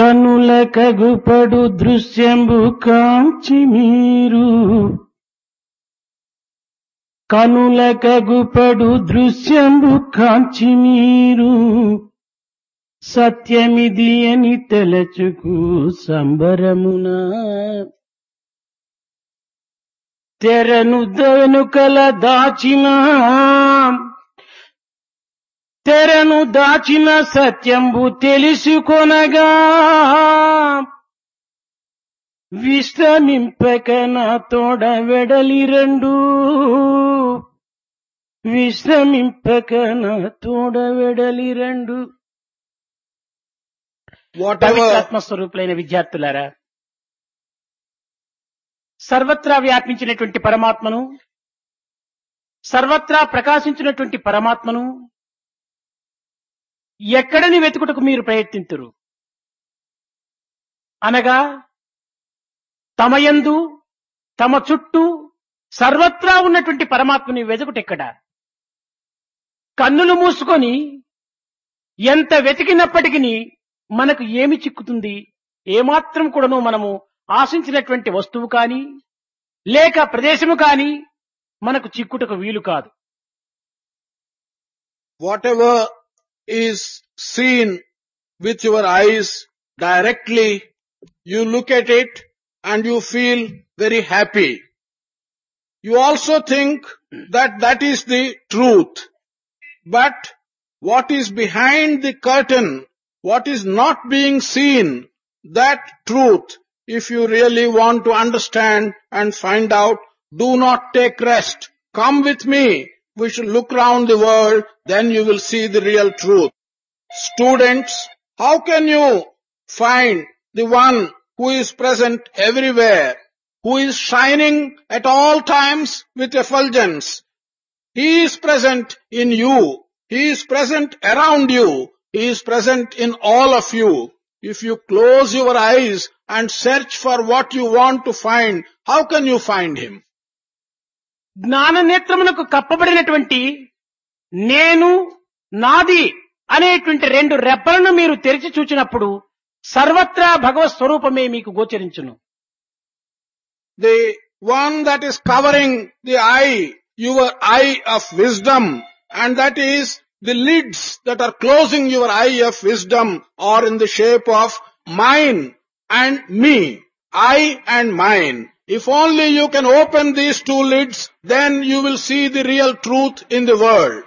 కనుల కగుపడు దృశ్యంబు కాంచి మీరు కనుల కగుపడు దృశ్యంబు కాంచి మీరు సత్యమిది అని తెలచుకు సంబరమున తెరను వెనుకల దాచిన సత్యంబు తెలుసుకొనగా విశ్రమింపక నా తోడ వెడలి రెండు పవిత్రాత్మస్వరూపులైన విద్యార్థులారా, సర్వత్రా వ్యాపించినటువంటి పరమాత్మను, సర్వత్రా ప్రకాశించినటువంటి పరమాత్మను ఎక్కడని వెతుకుటకు మీరు ప్రయత్నింతురు అనగా తమయందు తమ చుట్టూ సర్వత్రా ఉన్నటువంటి పరమాత్మని వెతుకుటెక్కడ? కన్నులు మూసుకొని ఎంత వెతికినప్పటికీ మనకు ఏమి చిక్కుతుంది? ఏమాత్రం కూడాను మనము ఆశించినటువంటి వస్తువు కాని లేక ప్రదేశము కాని మనకు చిక్కుటకు వీలు కాదు. Whatever is seen with your eyes directly, you look at it and you feel very happy. You also think that that is the truth. But what is behind the curtain, what is not being seen, that truth, if you really want to understand and find out, do not take rest. Come with me. We should look round the world, then you will see the real truth. Students, how can you find the one who is present everywhere, who is shining at all times with effulgence? He is present in you. He is present around you. He is present in all of you. If you close your eyes and search for what you want to find, how can you find him? జ్ఞాన నేత్రమునకు కప్పబడినటువంటి నేను నాది అనేటువంటి రెండు రెప్పలను మీరు తెరిచి చూచినప్పుడు సర్వత్రా భగవత్ స్వరూపమే మీకు గోచరించును. The one that is covering the eye, your eye of wisdom, and that is the lids that are closing your eye of wisdom are in the shape of mine and me, I and mine. If only you can open these two lids, then you will see the real truth in the world.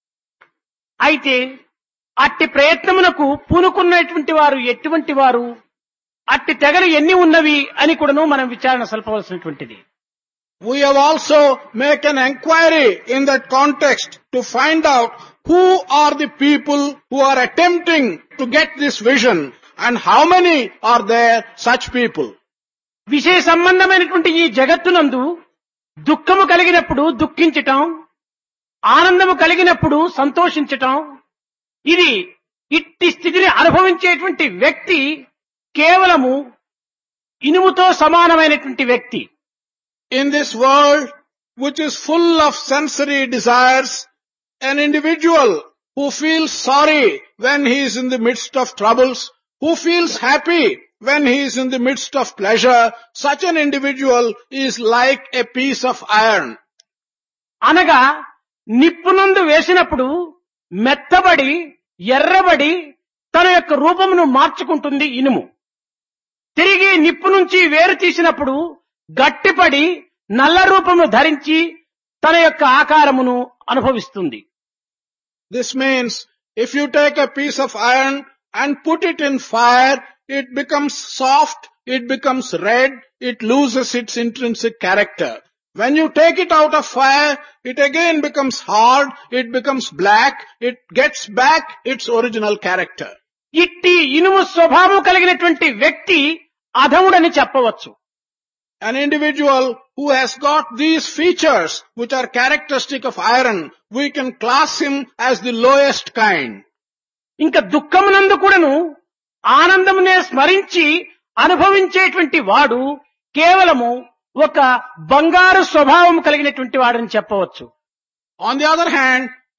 అయితే అట్టి ప్రయత్నమునకు పూనుకున్నటువంటి వారు ఎటువంటి వారు, అట్టి తెగలు ఎన్ని ఉన్నవి అని కూడాను మనం విచారణ సల్పవలసినటువంటిది. We have also make an enquiry in that context to find out who are the people who are attempting to get this vision and how many are there such people. విషయ సంబంధమైనటువంటి ఈ జగత్తునందు దుఃఖము కలిగినప్పుడు దుఃఖించటం, ఆనందము కలిగినప్పుడు సంతోషించటం, ఇది ఇట్టి స్థితిని అనుభవించేటువంటి వ్యక్తి కేవలము ఇనుముతో సమానమైనటువంటి వ్యక్తి. In this world which is full of sensory desires, an individual who feels sorry when he is in the midst of troubles, who feels happy when he is in the midst of pleasure, such an individual is like a piece of iron. అనగా నిప్పునందు వేసినప్పుడు మెత్తబడి ఎర్రబడి తన యొక్క రూపమును మార్చుకుంటుంది ఇనుము. తిరిగి నిప్పు నుంచి వేరు తీసినప్పుడు గట్టిపడి నల్ల రూపమును ధరించి తన యొక్క ఆకారమును అనుభవిస్తుంది. This means if you take a piece of iron and put it in fire, it becomes soft, it becomes red, it loses its intrinsic character. When you take it out of fire, it again becomes hard, it becomes black, it gets back its original character. ఇట్టి ఇనుము స్వభావం కలిగినటువంటి వ్యక్తి అధముడని చెప్పవచ్చు. An individual who has got these features which are characteristic of iron, we can class him as the lowest kind. ఇంకా దుఃఖమునందు కూడాను ఆనందమునే స్మరించి అనుభవించేటువంటి వాడు కేవలము ఒక బంగారు స్వభావం కలిగినటువంటి వాడని చెప్పవచ్చు. On the other hand,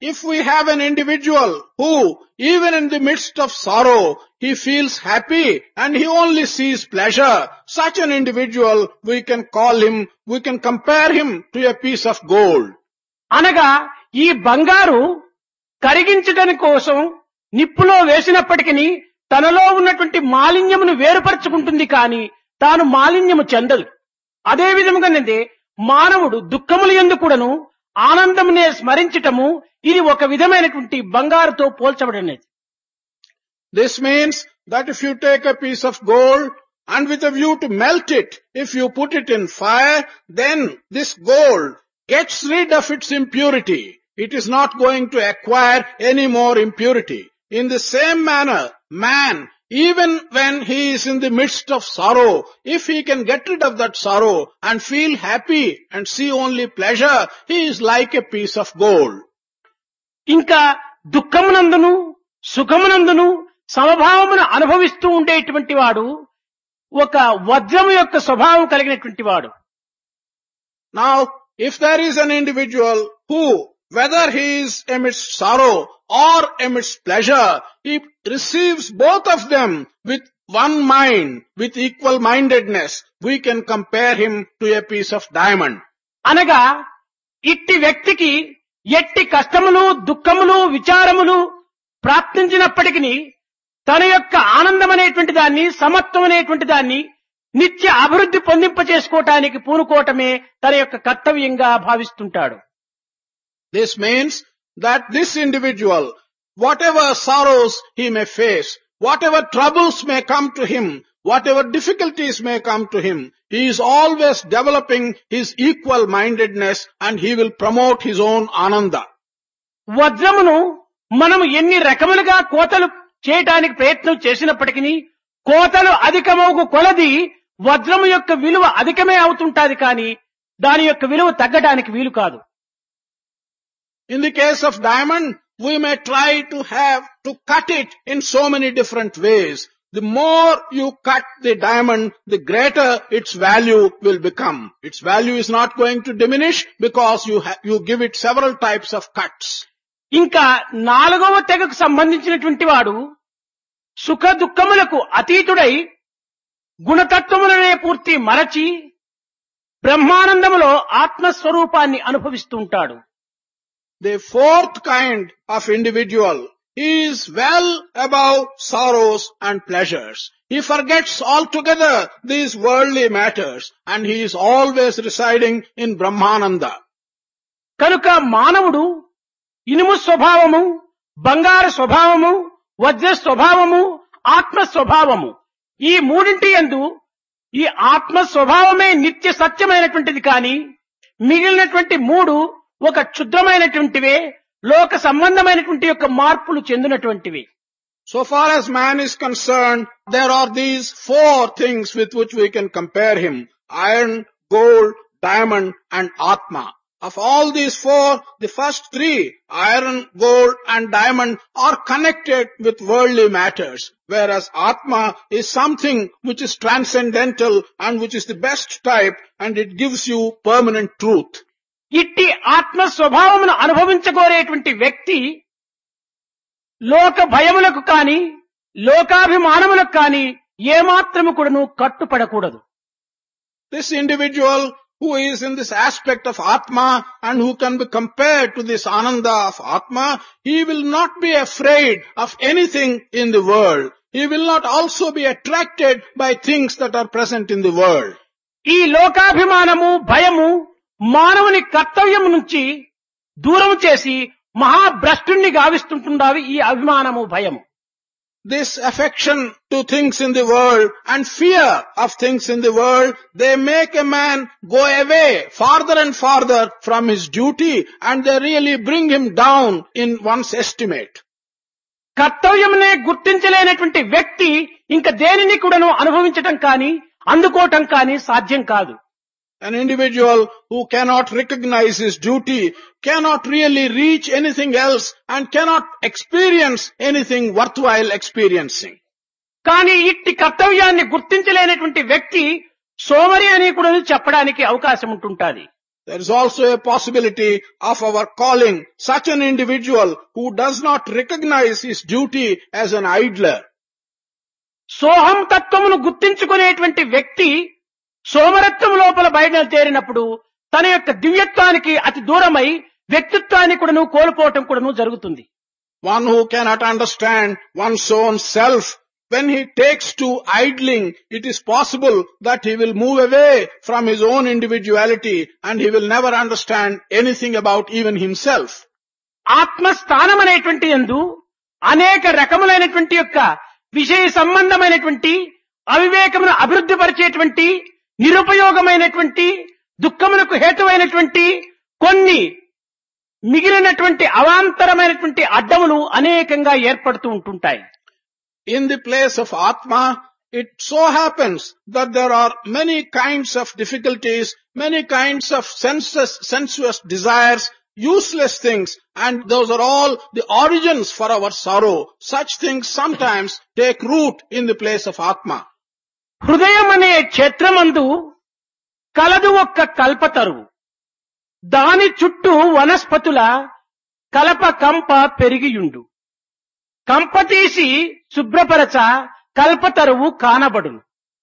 if we have an individual who, even in the midst of sorrow, he feels happy and he only sees pleasure, such an individual, we can compare him to a piece of gold. అనగా ఈ బంగారు కరిగించడానికి కోసం నిప్పులో వేసినప్పటికీ తనలో ఉన్నటువంటి మాలిన్యమును వేరుపరచుకుంటుంది కానీ తాను మాలిన్యము చెందదు. అదే విధముగానే మానవుడు దుఃఖముల యందు కూడాను ఆనందమునే స్మరించటము ఇది ఒక విధమైనటువంటి బంగారుతో పోల్చబడినది. This means that if you take a piece of gold and with a view to melt it, if you put it in fire, then this gold gets rid of its impurity. It is not going to acquire any more impurity. In the same manner, man, even when he is in the midst of sorrow, if he can get rid of that sorrow and feel happy and see only pleasure, he is like a piece of gold. ఇంకా దుఃఖమునందును సుఖమునందును సమభావమును అనుభవిస్తూ ఉండేటువంటి వాడు ఒక వజ్రము యొక్క స్వభావం కలిగినటువంటి వాడు. Now, if there is an individual who, whether he is amidst sorrow or amidst pleasure, he receives both of them with one mind, with equal mindedness, we can compare him to a piece of diamond. అనగా ఇట్టి వ్యక్తికి ఎట్టి కష్టములు దుఃఖములు విచారములు ప్రాప్తించినప్పటికీ తన యొక్క ఆనందం అనేటువంటి దాన్ని సమత్వం అనేటువంటి దాన్ని నిత్య అభివృద్ధి పొందింప చేసుకోవటానికి పూనుకోవటమే తన యొక్క కర్తవ్యంగా భావిస్తుంటాడు. This means that this individual, whatever sorrows he may face, whatever troubles may come to him, whatever difficulties may come to him, he is always developing his equal mindedness and he will promote his own ananda. వజ్రమును మనము ఎన్ని రకములుగా కోతలు చేయటానికి ప్రయత్నం చేసినప్పటికీ కోతలు అధికమవుకు కొలది వజ్రము యొక్క విలువ అధికమే అవుతుంటాది కానీ దాని యొక్క విలువ తగ్గడానికి వీలు కాదు. In the case of diamond, we may try to cut it in so many different ways. The more you cut the diamond, the greater its value will become. Its value is not going to diminish because you give it several types of cuts. ఇంకా నాలుగవ తెగకు సంబంధించినటువంటి వాడు సుఖ దుఃఖములకు అతీతుడై గుణతత్వములనే పూర్తి మరచి బ్రహ్మానందములో ఆత్మస్వరూపాన్ని అనుభవిస్తూ ఉంటాడు. The fourth kind of individual is well above sorrows and pleasures. He forgets altogether these worldly matters and he is always residing in Brahmananda. కనుక మానవుడు ఇనుము స్వభావము, బంగారు స్వభావము, వజ్ర స్వభావము, ఆత్మ స్వభావము ఈ మూడింటి యందు ఈ ఆత్మ స్వభావమే నిత్య సత్యమైనటువంటిది కానీ మిగిలినటువంటి మూడు ఒక క్షుద్రమైనటువంటివే, లోక సంబంధమైనటువంటి యొక్క మార్పులు చెందినటువంటివి. So far as man is concerned, there are these four things with which we can compare him: iron, gold, diamond and Atma. Of all these four, the first three, iron, gold and diamond, are connected with worldly matters, whereas Atma is something which is transcendental and which is the best type and it gives you permanent truth. ఇట్టి ఆత్మ స్వభావమును అనుభవించగోరేటువంటి వ్యక్తి లోక భయములకు కాని లోకాభిమానములకు కాని ఏమాత్రము కూడాను కట్టుపడకూడదు. This individual who is in this aspect of Atma and who can be compared to this Ananda of Atma, he will not be afraid of anything in the world. He will not also be attracted by things that are present in the world. ఈ లోకాభిమానము భయము మానవుని కర్తవ్యం నుంచి దూరం చేసి మహాభ్రష్టుణ్ణి గావిస్తుంటున్నావి ఈ అభిమానము భయము. This affection to things in the world and fear of things in the world, they make a man go away farther and farther from his duty and they really bring him down in one's estimate. కర్తవ్యమునే గుర్తించలేనటువంటి వ్యక్తి ఇంక దేనిని కూడాను అనుభవించటం కానీ అందుకోవటం కానీ సాధ్యం కాదు. An individual who cannot recognize his duty cannot really reach anything else and cannot experience anything worthwhile experiencing. కానీ ఇట్టి కర్తవ్యాన్ని గుర్తించలేనటువంటి వ్యక్తి సోమరి అని కూడా చెప్పడానికి అవకాశం ఉంటుంటుంది. There is also a possibility of our calling such an individual who does not recognize his duty as an idler. సోహం తత్వమును గుర్తించుకునేటువంటి వ్యక్తి సోమరత్వం లోపల బయలుదేరినప్పుడు తన యొక్క దివ్యత్వానికి అతి దూరమై వ్యక్తిత్వాన్ని కూడాను కోల్పోవటం కూడాను జరుగుతుంది. One who cannot understand one's own self, when he takes to idling, it is possible that he will move away from his own individuality and he will never understand anything about even himself. ఆత్మస్థానం అనేటువంటి యందు అనేక రకములైనటువంటి యొక్క విషయ సంబంధమైనటువంటి అవివేకమును అభివృద్ధి పరిచేటువంటి నిరుపయోగమైనటువంటి దుఃఖములకు హేతువైనటువంటి కొన్ని మిగిలినటువంటి అవాంతరమైనటువంటి అడ్డములు అనేకంగా ఏర్పడుతూ ఉంటుంటాయి. In the place of Atma, it so happens that there are many kinds of difficulties, many kinds of sensuous desires, useless things, and those are all the origins for our sorrow. Such things sometimes take root in the place of Atma. హృదయం అనే క్షేత్రమందు కలదు ఒక్క కల్పతరువు, దాని చుట్టూ వనస్పతుల కలప కంప పెరిగియుండు, కంప తీసి శుభ్రపరచ కల్పతరువు కానబడును.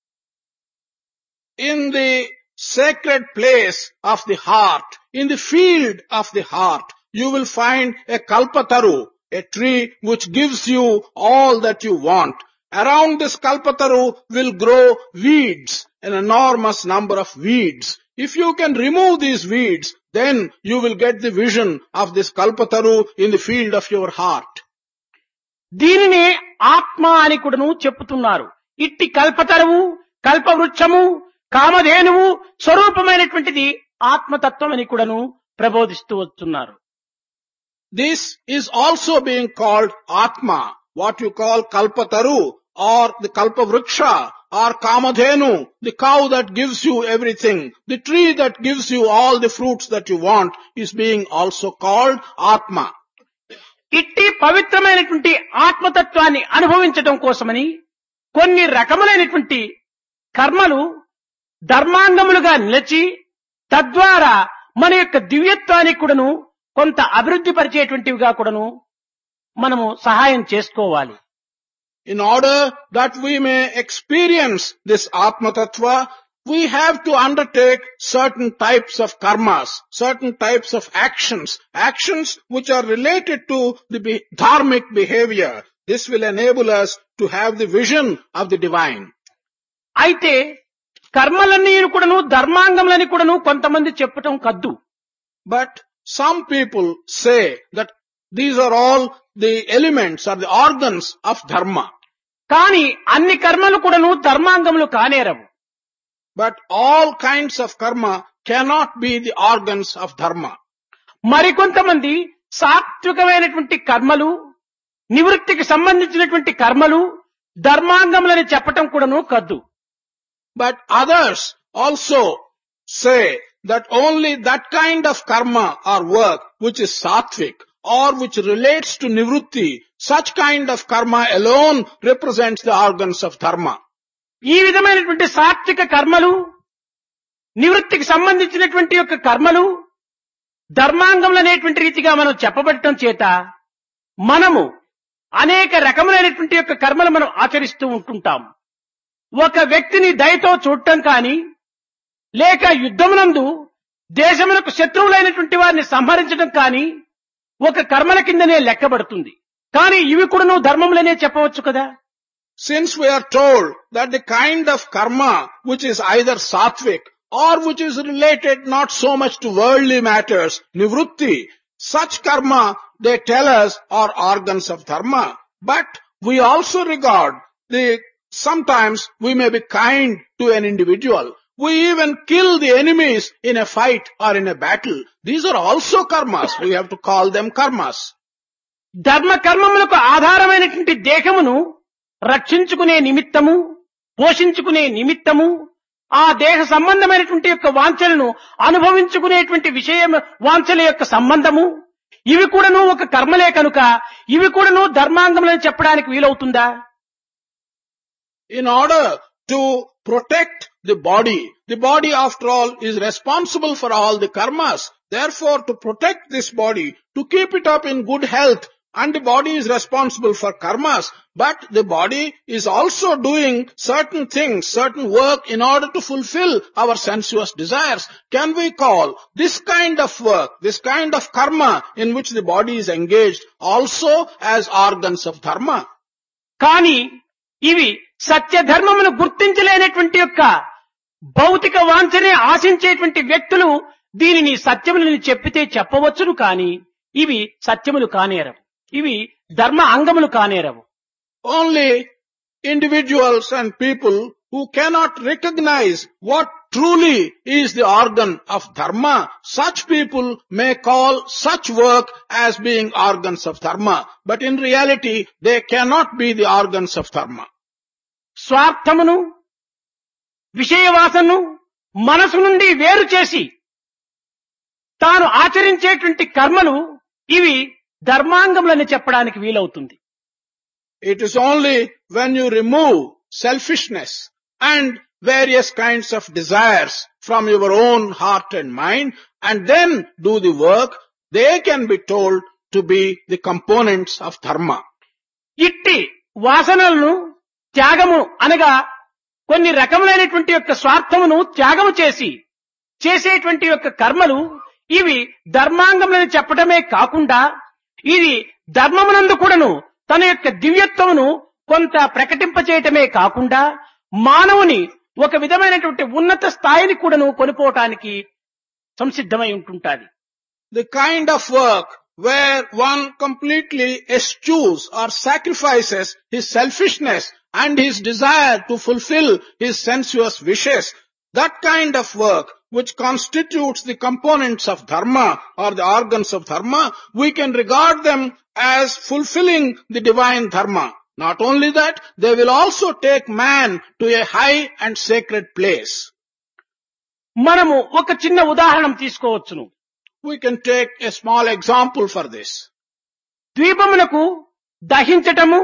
In the sacred place of the heart, in the field of the heart, you will find a kalpataru, a tree which gives you all that you want. Around this kalpataru will grow weeds, an enormous number of weeds. If you can remove these weeds, then you will get the vision of this kalpataru in the field of your heart. దీనిని ఆత్మ అని కూడాను చెప్పుతున్నారు. ఇట్టి కల్పతరువు, కల్పవృక్షము, కామధేనువు స్వరూపమైనటువంటిది ఆత్మతత్వం అని కూడాను ప్రబోధిస్తూ వస్తున్నారు. This is also being called Atma, what you call Kalpataru or the Kalpavruksha or Kamadhenu, the cow that gives you everything, the tree that gives you all the fruits that you want is being also called Atma. ఇట్టి పవిత్రమైనటువంటి ఆత్మతత్వాన్ని అనుభవించడం కోసమని కొన్ని రకములైనటువంటి కర్మలు ధర్మాంగములుగా నిలిచి తద్వారా మన యొక్క దివ్యత్వానికి కూడాను కొంత అభివృద్ధి పరిచేటువంటివిగా కూడాను మనము సహాయం చేసుకోవాలి. In order that we may experience this Atma Tattva, we have to undertake certain types of karmas, certain types of actions which are related to the dharmic behavior. This will enable us to have the vision of the divine. అయితే కర్మలన్నీ కూడాను ధర్మాంగములని కూడాను కొంతమంది చెప్పటం కద్దు. But some people say that these are all the elements or the organs of dharma. కానీ అన్ని కర్మలు కూడాను ధర్మాంగములు కానేరవు. But all kinds of karma cannot be the organs of dharma. మరికొంతమంది సాత్వికమైనటువంటి కర్మలు, నివృత్తికి సంబంధించినటువంటి కర్మలు ధర్మాంగములని చెప్పటం కూడాను కద్దు. But others also say that only that kind of karma or work which is sattvic or which relates to nivrutti, such kind of karma alone represents the organs of dharma. ఈ విధమైనటువంటి సాత్విక కర్మలు, నివృత్తికి సంబంధించినటువంటి యొక్క కర్మలు ధర్మాంగములు అనేటువంటి రీతిగా మనం చెప్పబడటం చేత మనము అనేక రకములైనటువంటి యొక్క కర్మలు మనం ఆచరిస్తూ ఉంటుంటాం. ఒక వ్యక్తిని దయతో చూడటం కానీ, లేక యుద్ధమునందు దేశములకు శత్రువులైనటువంటి వారిని సంహరించడం కానీ ఒక కర్మల కిందనే లెక్కబడుతుంది. కానీ ఇవి కూడాను ధర్మములనే చెప్పవచ్చు కదా. Since we are told that the kind of karma which is either sattvic or which is related not so much to worldly matters, nivrutti, such karma, they tell us, are organs of dharma. But we also regard sometimes we may be kind to an individual. We even kill the enemies in a fight or in a battle. These are also karmas. We have to call them karmas. ధర్మ కర్మములకు ఆధారమైనటువంటి దేహమును రక్షించుకునే నిమిత్తము, పోషించుకునే నిమిత్తము, ఆ దేహ సంబంధమైనటువంటి యొక్క వాంఛలను అనుభవించుకునేటువంటి విషయం వాంఛల యొక్క సంబంధము, ఇవి కూడాను ఒక కర్మలే కనుక ఇవి కూడాను ధర్మాంగములని చెప్పడానికి వీలవుతుందా? In order to protect the body. The body, after all, is responsible for all the karmas. Therefore, to protect this body, to keep it up in good health, and the body is responsible for karmas, but the body is also doing certain things, certain work in order to fulfill our sensuous desires. Can we call this kind of work, this kind of karma in which the body is engaged also as organs of dharma? కానీ ఇవి సత్యధర్మమును గుర్తించలేనటువంటి యొక్క భౌతిక వాంఛనే ఆశించేటువంటి వ్యక్తులు దీనిని సత్యములని చెప్పితే చెప్పవచ్చును, కానీ ఇవి సత్యములు కానేరవు, ఇవి ధర్మ అంగములు కానేరవు. Only individuals and people who cannot recognize what truly is the organ of dharma, such people may call such work as being organs of dharma, but in reality they cannot be the organs of dharma. స్వార్థమును విషయవాసను మనసు నుండి వేరు చేసి తాను ఆచరించేటువంటి కర్మలు ఇవి ధర్మాంగములని చెప్పడానికి వీలవుతుంది. It is only when you remove selfishness and various kinds of desires from your own heart and mind and then do the work, they can be told to be the components of dharma. ఇట్టి వాసనలను త్యాగము అనగా కొన్ని రకములైనటువంటి యొక్క స్వార్థమును త్యాగము చేసి చేసేటువంటి యొక్క కర్మలు ఇవి ధర్మాంగములని చెప్పడమే కాకుండా ఇది ధర్మమునందు కూడాను తన యొక్క దివ్యత్వమును కొంత ప్రకటింపచేయటమే కాకుండా మానవుని ఒక విధమైనటువంటి ఉన్నత స్థాయిని కూడాను కొనిపోవటానికి సంసిద్ధమై ఉంటుంటాది. The kind of work where one completely eschews or sacrifices his selfishness and his desire to fulfill his sensuous wishes, that kind of work which constitutes the components of dharma or the organs of dharma, we can regard them as fulfilling the divine dharma. Not only that, they will also take man to a high and sacred place. మనము ఒక చిన్న ఉదాహరణ తీసుకోవచ్చును. We can take a small example for this. ద్వీపములకు దహించటము,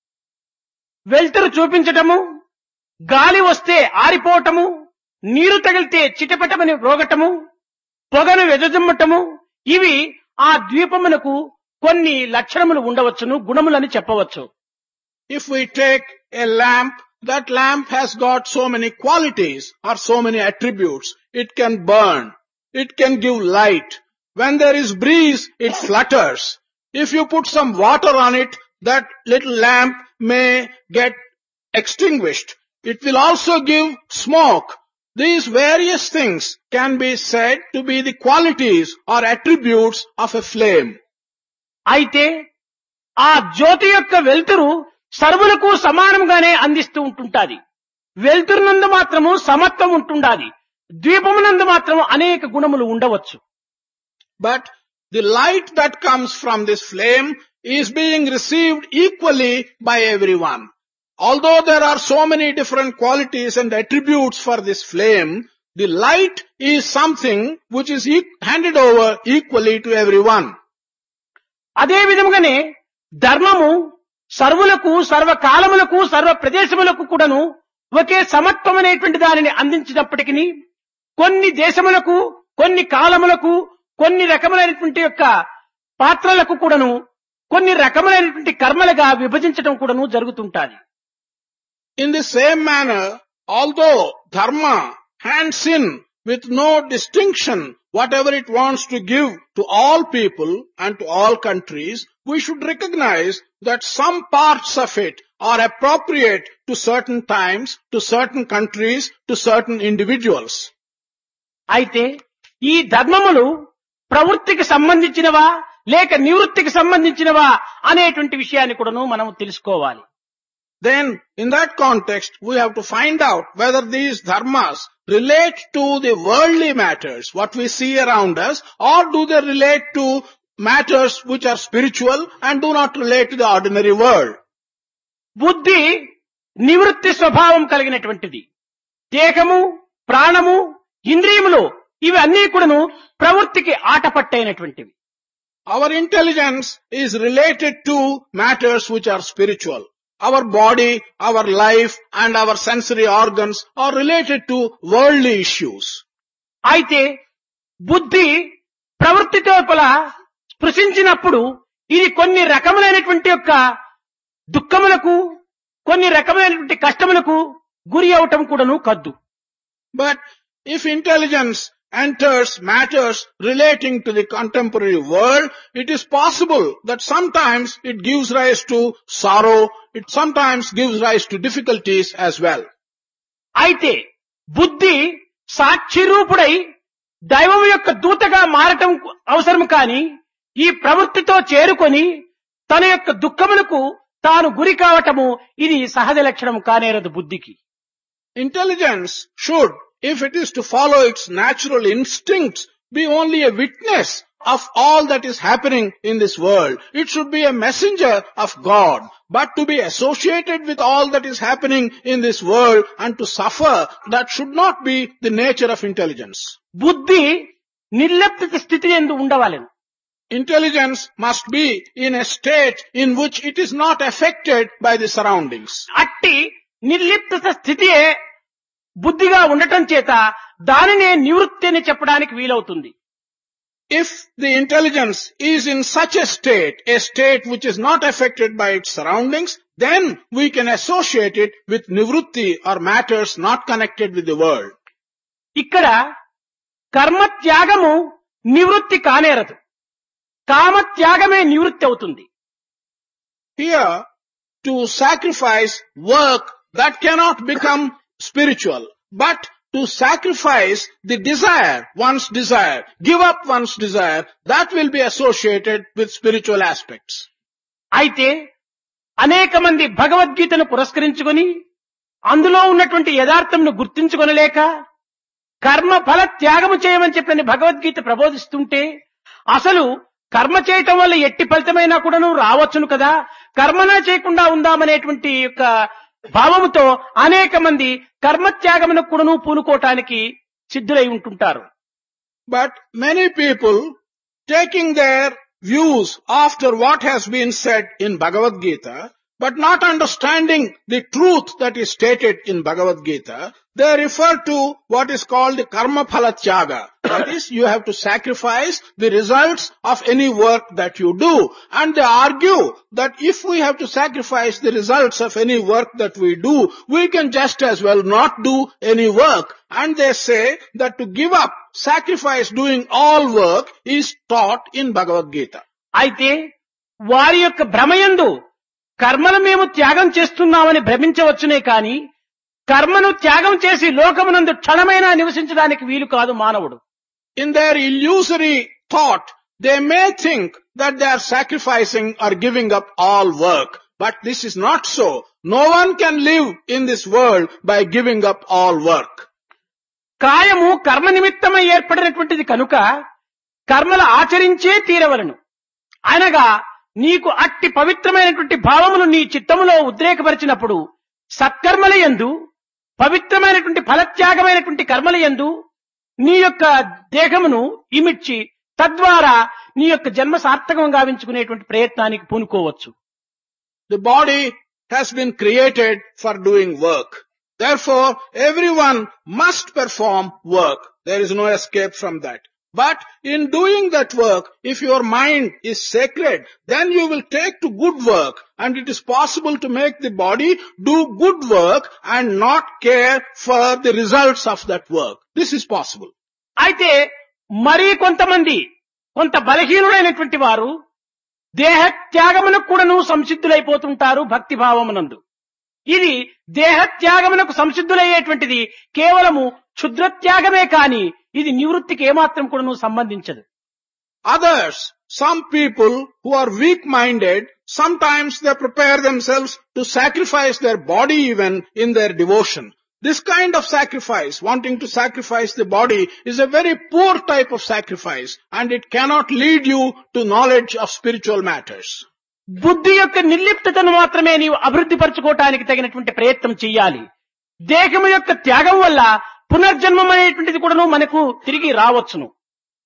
వెలుతురు చూపించటము, గాలి వస్తే ఆరిపోవటము, నీరు తగిలితే చిటపటమని రోగటము, పొగను వెదజమ్మటము, ఇవి ఆ ద్వీపమునకు కొన్ని లక్షణములు ఉండవచ్చును, గుణములని చెప్పవచ్చు. If we take a lamp, that lamp has got so many qualities or so many attributes. It can burn. It can give light. When there is breeze, it flutters. If you put some water on it, that little lamp may get extinguished. It will also give smoke. These various things can be said to be the qualities or attributes of a flame. అయితే ఆ జ్యోతి యొక్క వెలుతురు సర్వులకు సమానంగానే అందిస్తూ ఉంటుంటాది. వెలుతురునందు మాత్రము సమత్వం ఉంటుండాలి, ద్వీపమునందు మాత్రము అనేక గుణములు ఉండవచ్చు. But the light that comes from this flame is being received equally by everyone. Although there are so many different qualities and attributes for this flame, the light is something which is handed over equally to everyone. అదే విధముగానే ధర్మము సర్వులకు, సర్వకాలములకు, సర్వ ప్రదేశములకు కూడాను ఒకే సమత్వం అనేటువంటి దానిని అందించినప్పటికీ కొన్ని దేశములకు, కొన్ని కాలములకు, కొన్ని రకములైనటువంటి యొక్క పాత్రలకు కూడాను కొన్ని రకములైనటువంటి కర్మలుగా విభజించడం కూడాను జరుగుతుంటాది. In the same manner, although dharma hands in with no distinction whatever it wants to give to all people and to all countries, we should recognize that some parts of it are appropriate to certain times, to certain countries, to certain individuals. అయితే ఈ ధర్మములు ప్రవృత్తికి సంబంధించినవా లేక నివృత్తికి సంబంధించినవా అనేటువంటి విషయాన్ని కూడాను మనం తెలుసుకోవాలి. Then, in that context, we have to find out whether these dharmas relate to the worldly matters, what we see around us, or do they relate to matters which are spiritual and do not relate to the ordinary world. బుద్ధి నివృత్తి స్వభావం కలిగినటువంటిది. దేహము, ప్రాణము, ఇంద్రియములు ఇవి అన్నీ కూడాను ప్రవృత్తికి ఆటపట్టైనటువంటివి. Our intelligence is related to matters which are spiritual. our body, our life and our sensory organs are related to worldly issues. అయితే బుద్ధి ప్రవృత్తితో స్పృశించినప్పుడు ఇది కొన్ని రకములైనటువంటి యొక్క దుఃఖములకు కొన్ని రకములైనటువంటి కష్టములకు గురి అవటం కూడాను కద్దు. But if intelligence enters matters relating to the contemporary world, it is possible that sometimes it gives rise to sorrow, it sometimes gives rise to difficulties as well. అయితే బుద్ధి సాక్షిరూపుడై దైవం యొక్క దూతగా మారటం అవసరం కాని ఈ ప్రవృత్తితో చేరుకొని తన యొక్క దుఃఖములకు తాను గురి కావటము ఇది సహజ లక్షణం కానేరదు బుద్ధికి. Intelligence should, if it is to follow its natural instincts, be only a witness of all that is happening in this world. It should be a messenger of God. But to be associated with all that is happening in this world and to suffer, that should not be the nature of intelligence. బుద్ధి నిర్లిప్త స్థితి యందు ఉండవలెను. Intelligence must be in a state in which it is not affected by the surroundings. అట్టి నిర్లిప్త స్థితియే బుద్ధిగా ఉండటం చేత దానినే నివృత్తి అని చెప్పడానికి వీలవుతుంది. If the intelligence is in such a state which is not affected by its surroundings, then we can associate it with nivrutti or matters not connected with the world. ఇక్కడ కర్మ త్యాగము నివృత్తి కానేరదు, కామ త్యాగమే నివృత్తి అవుతుంది. Here, to sacrifice work that cannot become spiritual, but to sacrifice the desire, one's desire, give up one's desire, that will be associated with spiritual aspects. అయితే అనేక మంది భగవద్గీతను పురస్కరించుకొని అందులో ఉన్నటువంటి యథార్థంను గుర్తించుకొనలేక కర్మ ఫల త్యాగము చేయమని చెప్పని భగవద్గీత ప్రబోధిస్తుంటే అసలు కర్మ చేయటం వల్ల ఎట్టి ఫలితమైనా కూడాను రావచ్చును కదా, కర్మనా చేయకుండా ఉందామనేటువంటి యొక్క భావముతో అనేక మంది కర్మత్యాగమును కూడాను పూనుకోవటానికి సిద్ధులై ఉంటుంటారు. But many people, taking their views after what has been said in Bhagavad Gita, but not understanding the truth that is stated in Bhagavad Gita, they refer to what is called the karma phala tyaga. That is, you have to sacrifice the results of any work that you do. And they argue that if we have to sacrifice the results of any work that we do, we can just as well not do any work. And they say that to give up, sacrifice doing all work is taught in Bhagavad Gita. అయితే వారి యొక్క భ్రమయందు కర్మను మేము త్యాగం చేస్తున్నామని భ్రమించవచ్చునే కాని కర్మను త్యాగం చేసి లోకమునందు క్షణమైనా నివసించడానికి వీలు కాదు మానవుడు. In their illusory thought, they may think that they are sacrificing or giving up all work. But this is not so. No one can live in this world by giving up all work. కాయము కర్మ నిమిత్తమై ఏర్పడినటువంటిది కనుక కర్మలు ఆచరించే తీరవలను. అనగా నీకు అట్టి పవిత్రమైనటువంటి భావమును నీ చిత్తములో ఉద్రేకపరిచినప్పుడు సత్కర్మల యందు పవిత్రమైనటువంటి ఫలత్యాగమైనటువంటి కర్మల యందు నీ యొక్క దేహమును ఇమిడ్చి తద్వారా నీ యొక్క జన్మ సార్థకం గావించుకునేటువంటి ప్రయత్నానికి పూనుకోవచ్చు. The body has been created for doing work. Therefore, everyone must perform work. There is no escape from that. But in doing that work, if your mind is sacred, then you will take to good work, and it is possible to make the body do good work and not care for the results of that work. This is possible. అయితే మరీ కొంతమంది కొంత బలహీనుడైనటువంటి వారు దేహ త్యాగమునకు కూడాను సంసిద్ధులైపోతుంటారు భక్తి భావమునందు. ఇది దేహ త్యాగమునకు సంసిద్ధులయ్యేటువంటిది కేవలము క్షుద్రత్యాగమే కాని ఇది నివృత్తికి ఏమాత్రం కూడాను సంబంధించదు. Others, some people who are weak-minded, sometimes they prepare themselves to sacrifice their body even in their devotion. This kind of sacrifice, wanting to sacrifice the body, is a very poor type of sacrifice, and it cannot lead you to knowledge of spiritual matters. బుద్ధి యొక్క నిర్లిప్తతను మాత్రమే నీవు అభివృద్ధి పరచుకోవటానికి తగినటువంటి ప్రయత్నం చెయ్యాలి. దేహము యొక్క త్యాగం వల్ల పునర్జన్మం అనేటువంటిది కూడాను మనకు తిరిగి రావచ్చును.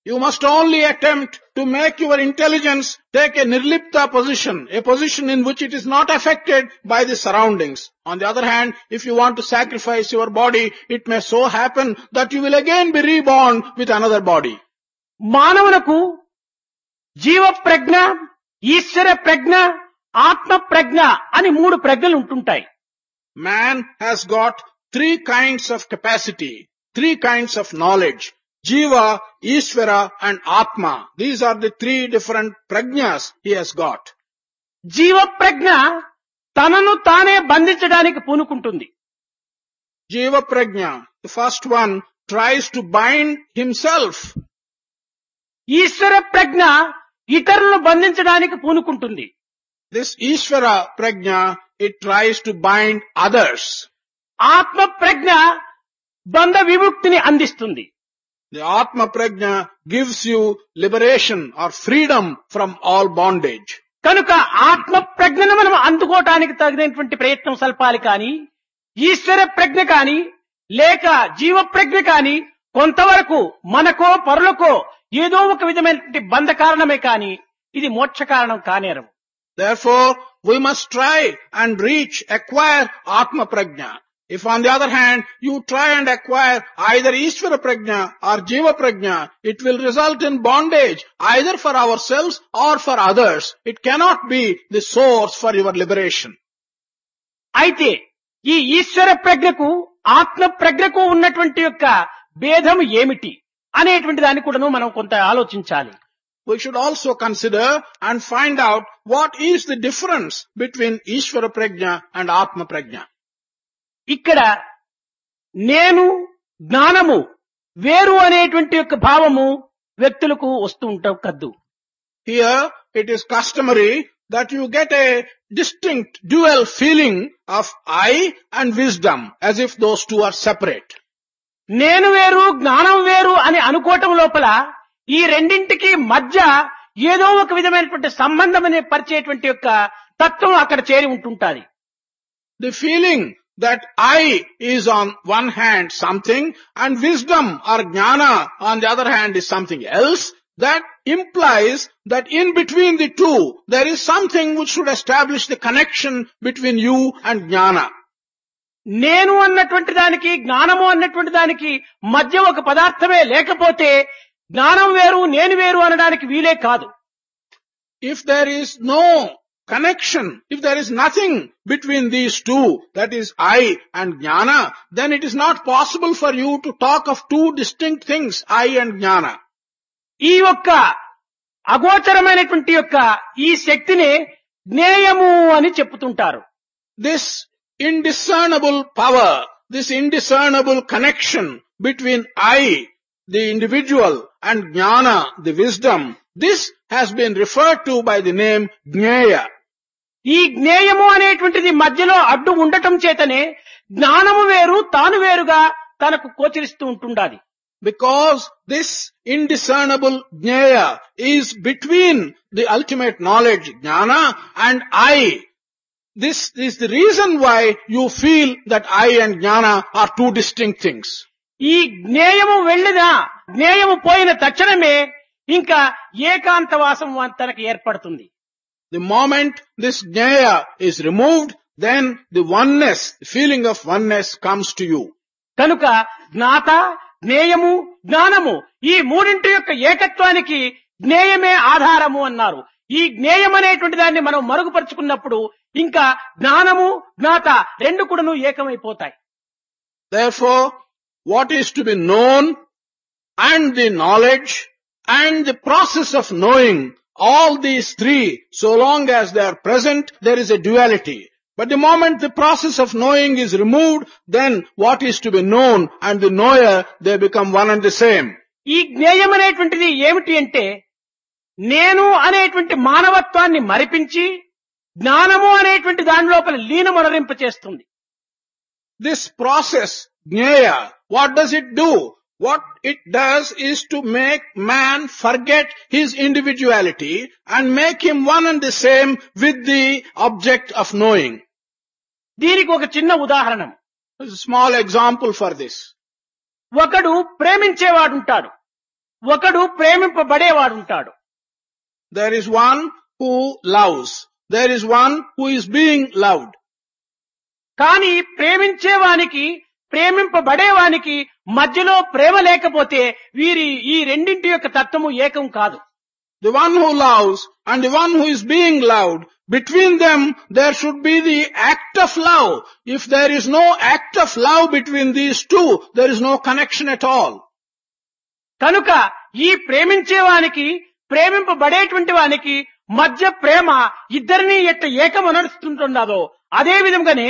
You must only attempt to make your intelligence take a nirlipta position, a position in which it is not affected by the surroundings. On the other hand, if you want to sacrifice your body, it may so happen that you will again be reborn with another body. మానవులకు జీవ ప్రజ్ఞ, ఈశ్వర ప్రజ్ఞ, ఆత్మ ప్రజ్ఞ అని 3 ప్రజ్ఞలు ఉంటుంటాయి. Man has got 3 kinds of capacity, 3 kinds of knowledge. Jiva, Ishvara and Atma. These are the 3 different prajnas he has got. జీవ ప్రజ్ఞ తనను తానే బంధించడానికి పూనుకుంటుంది. Jiva prajna, the first one, tries to bind himself. ఈశ్వర ప్రజ్ఞ ఇతరులను బంధించడానికి పూనుకుంటుంది. This Ishvara prajna, it tries to bind others. ఆత్మ ప్రజ్ఞ బంధ విముక్తిని అందిస్తుంది. The Atma prajna gives you liberation or freedom from all bondage. కనుక ఆత్మ ప్రజ్ఞను మనం అందుకోవటానికి తగినటువంటి ప్రయత్నం సల్పాలి కానీ, ఈశ్వర ప్రజ్ఞ కానీ లేక జీవ ప్రజ్ఞ కానీ కొంతవరకు మనకో పరులకో ఏదో ఒక విధమైనటువంటి బంధ కారణమే కానీ ఇది మోక్ష కారణం కానేరం. Therefore, we must try and acquire Atma prajna. If on the other hand, you try and acquire either Ishvara prajna or Jiva prajna, it will result in bondage either for ourselves or for others. It cannot be the source for your liberation. అయితే ఈ ఈశ్వర ప్రజ్ఞకు ఆత్మ ప్రజ్ఞకు ఉన్నటువంటి యొక్క భేదం ఏమిటి అనేటువంటి దాన్ని కూడా మనం కొంత ఆలోచించాలి. We should also consider and find out what is the difference between Ishvara prajna and Atma prajna. ఇక్కడ నేను జ్ఞానము వేరు అనేటువంటి యొక్క భావము వ్యక్తులకు వస్తూ ఉంటాం కద్దు. Here it is customary that you get a distinct dual feeling of I and wisdom as if those two are separate. నేను వేరు జ్ఞానం వేరు అని అనుకోవటం లోపల ఈ రెండింటికి మధ్య ఏదో ఒక విధమైనటువంటి సంబంధం అనే పరిచేటువంటి యొక్క తత్వం అక్కడ చేరి ఉంటుంటాది. The feeling that I is on one hand something and wisdom or jnana on the other hand is something else, that implies that in between the two there is something which should establish the connection between you and jnana. నేను అన్నటువంటి దానికి జ్ఞానము అన్నటువంటి దానికి మధ్య ఒక పదార్థమే లేకపోతే జ్ఞానం వేరు నేను వేరు అనడానికి వీలే కాదు. If there is no connection, if there is nothing between these two, that is I and jnana, then it is not possible for you to talk of two distinct things, I and jnana. ఈ యొక్క అగోచరమైనటువంటి యొక్క ఈ శక్తిని జ్ఞేయము అని చెప్పుతుంటారు. This indiscernible power, this indiscernible connection between I, the individual, and jnana, the wisdom, this has been referred to by the name Jnaya. ఈ జ్ఞేయము అనేటువంటిది మధ్యలో అడ్డు ఉండటం చేతనే జ్ఞానము వేరు తాను వేరుగా తనకు గోచరిస్తూ ఉంటుండాలి. Because this indiscernible Jnaya is between the ultimate knowledge, Jnana, and I. This is the reason why you feel that I and Jnana are two distinct things. ఈ జ్ఞేయము వెళ్ళినా జ్ఞేయము పోయిన తక్షణమే ఇంకా ఏకాంతవాసం తనకు ఏర్పడుతుంది. The moment this Jnaya is removed, then the oneness, the feeling of oneness comes to you. కనుక జ్ఞాత, జ్ఞేయము, జ్ఞానము ఈ మూడింటి యొక్క ఏకత్వానికి జ్ఞేయమే ఆధారము అన్నారు. ఈ జ్ఞేయం అనేటువంటి దాన్ని మనం మరుగుపరుచుకున్నప్పుడు ఇంకా జ్ఞానము జ్ఞాత రెండు కూడాను ఏకమైపోతాయి. Therefore, what is to be known and the knowledge and the process of knowing, all these three, so long as they are present, there is a duality. But the moment the process of knowing is removed, then what is to be known and the knower, they become one and the same. ఈ జ్ఞేయం అనేటువంటిది ఏమిటి అంటే నేను అనేటువంటి మానవత్వాన్ని మరిపించి జ్ఞానము అనేటువంటి దాని లోపల లీనమనరింప చేస్తుంది. This process, Jnaya, what does it do? What it does is to make man forget his individuality and make him one and the same with the object of knowing. దీనికి ఒక చిన్న ఉదాహరణం. There's a small example for this. ఒకడు ప్రేమించేవాడుంటాడు, ఒకడు ప్రేమింపబడేవాడుంటాడు. There is one who loves. There is one who is being loved. కానీ ప్రేమించేవానికి ప్రేమింపబడేవానికి మధ్యలో ప్రేమ లేకపోతే ఈ రెండింటి యొక్క తత్వము ఏకం కాదు. The one who loves and the one who is being loved, between them there should be the act of love. If there is no act of love between these two, there is no connection at all. కనుక ఈ ప్రేమించేవానికి ప్రేమింపబడేటువంటి వానికి మధ్య ప్రేమ ఇద్దరినీ ఎట్ట ఏకమనరుస్తుంటున్నదో అదే విధంగానే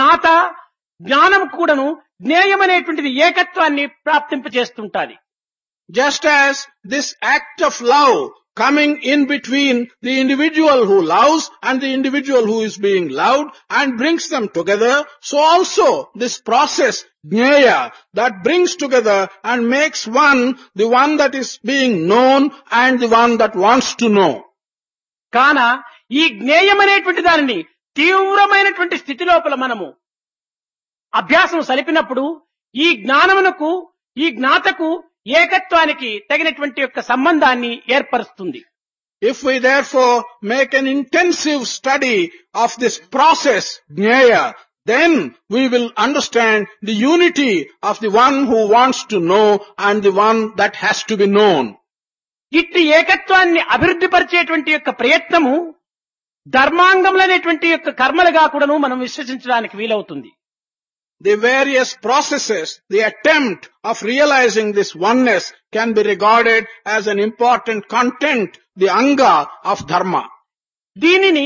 జ్ఞానం కూడాను జ్ఞేయమనేటువంటిది ఏకత్వాన్ని ప్రాప్తింపచేస్తుంటాది. Just as this act of love coming in between the individual who loves and the individual who is being loved and brings them together, so also this process, jnaya, that brings together and makes one, the one that is being known and the one that wants to know. కాన ఈ జ్ఞేయమనేటువంటి దానిని తీవ్రమైనటువంటి స్థితి లోపల మనము అభ్యాసం సలిపినప్పుడు ఈ జ్ఞానమునకు ఈ జ్ఞాతకు ఏకత్వానికి తగినటువంటి యొక్క సంబంధాన్ని ఏర్పరుస్తుంది. If we therefore make an intensive study of this process, jnaya, then we will understand the unity of the one who wants to know and the one that has to be known. ఇట్టి ఏకత్వాన్ని అభివృద్ధిపరిచేటువంటి యొక్క ప్రయత్నము ధర్మాంగములనేటువంటి యొక్క కర్మలుగా కూడాను మనం విశ్వసించడానికి వీలవుతుంది. The various processes, the attempt of realizing this oneness can be regarded as an important content, the anga of dharma. దీనిని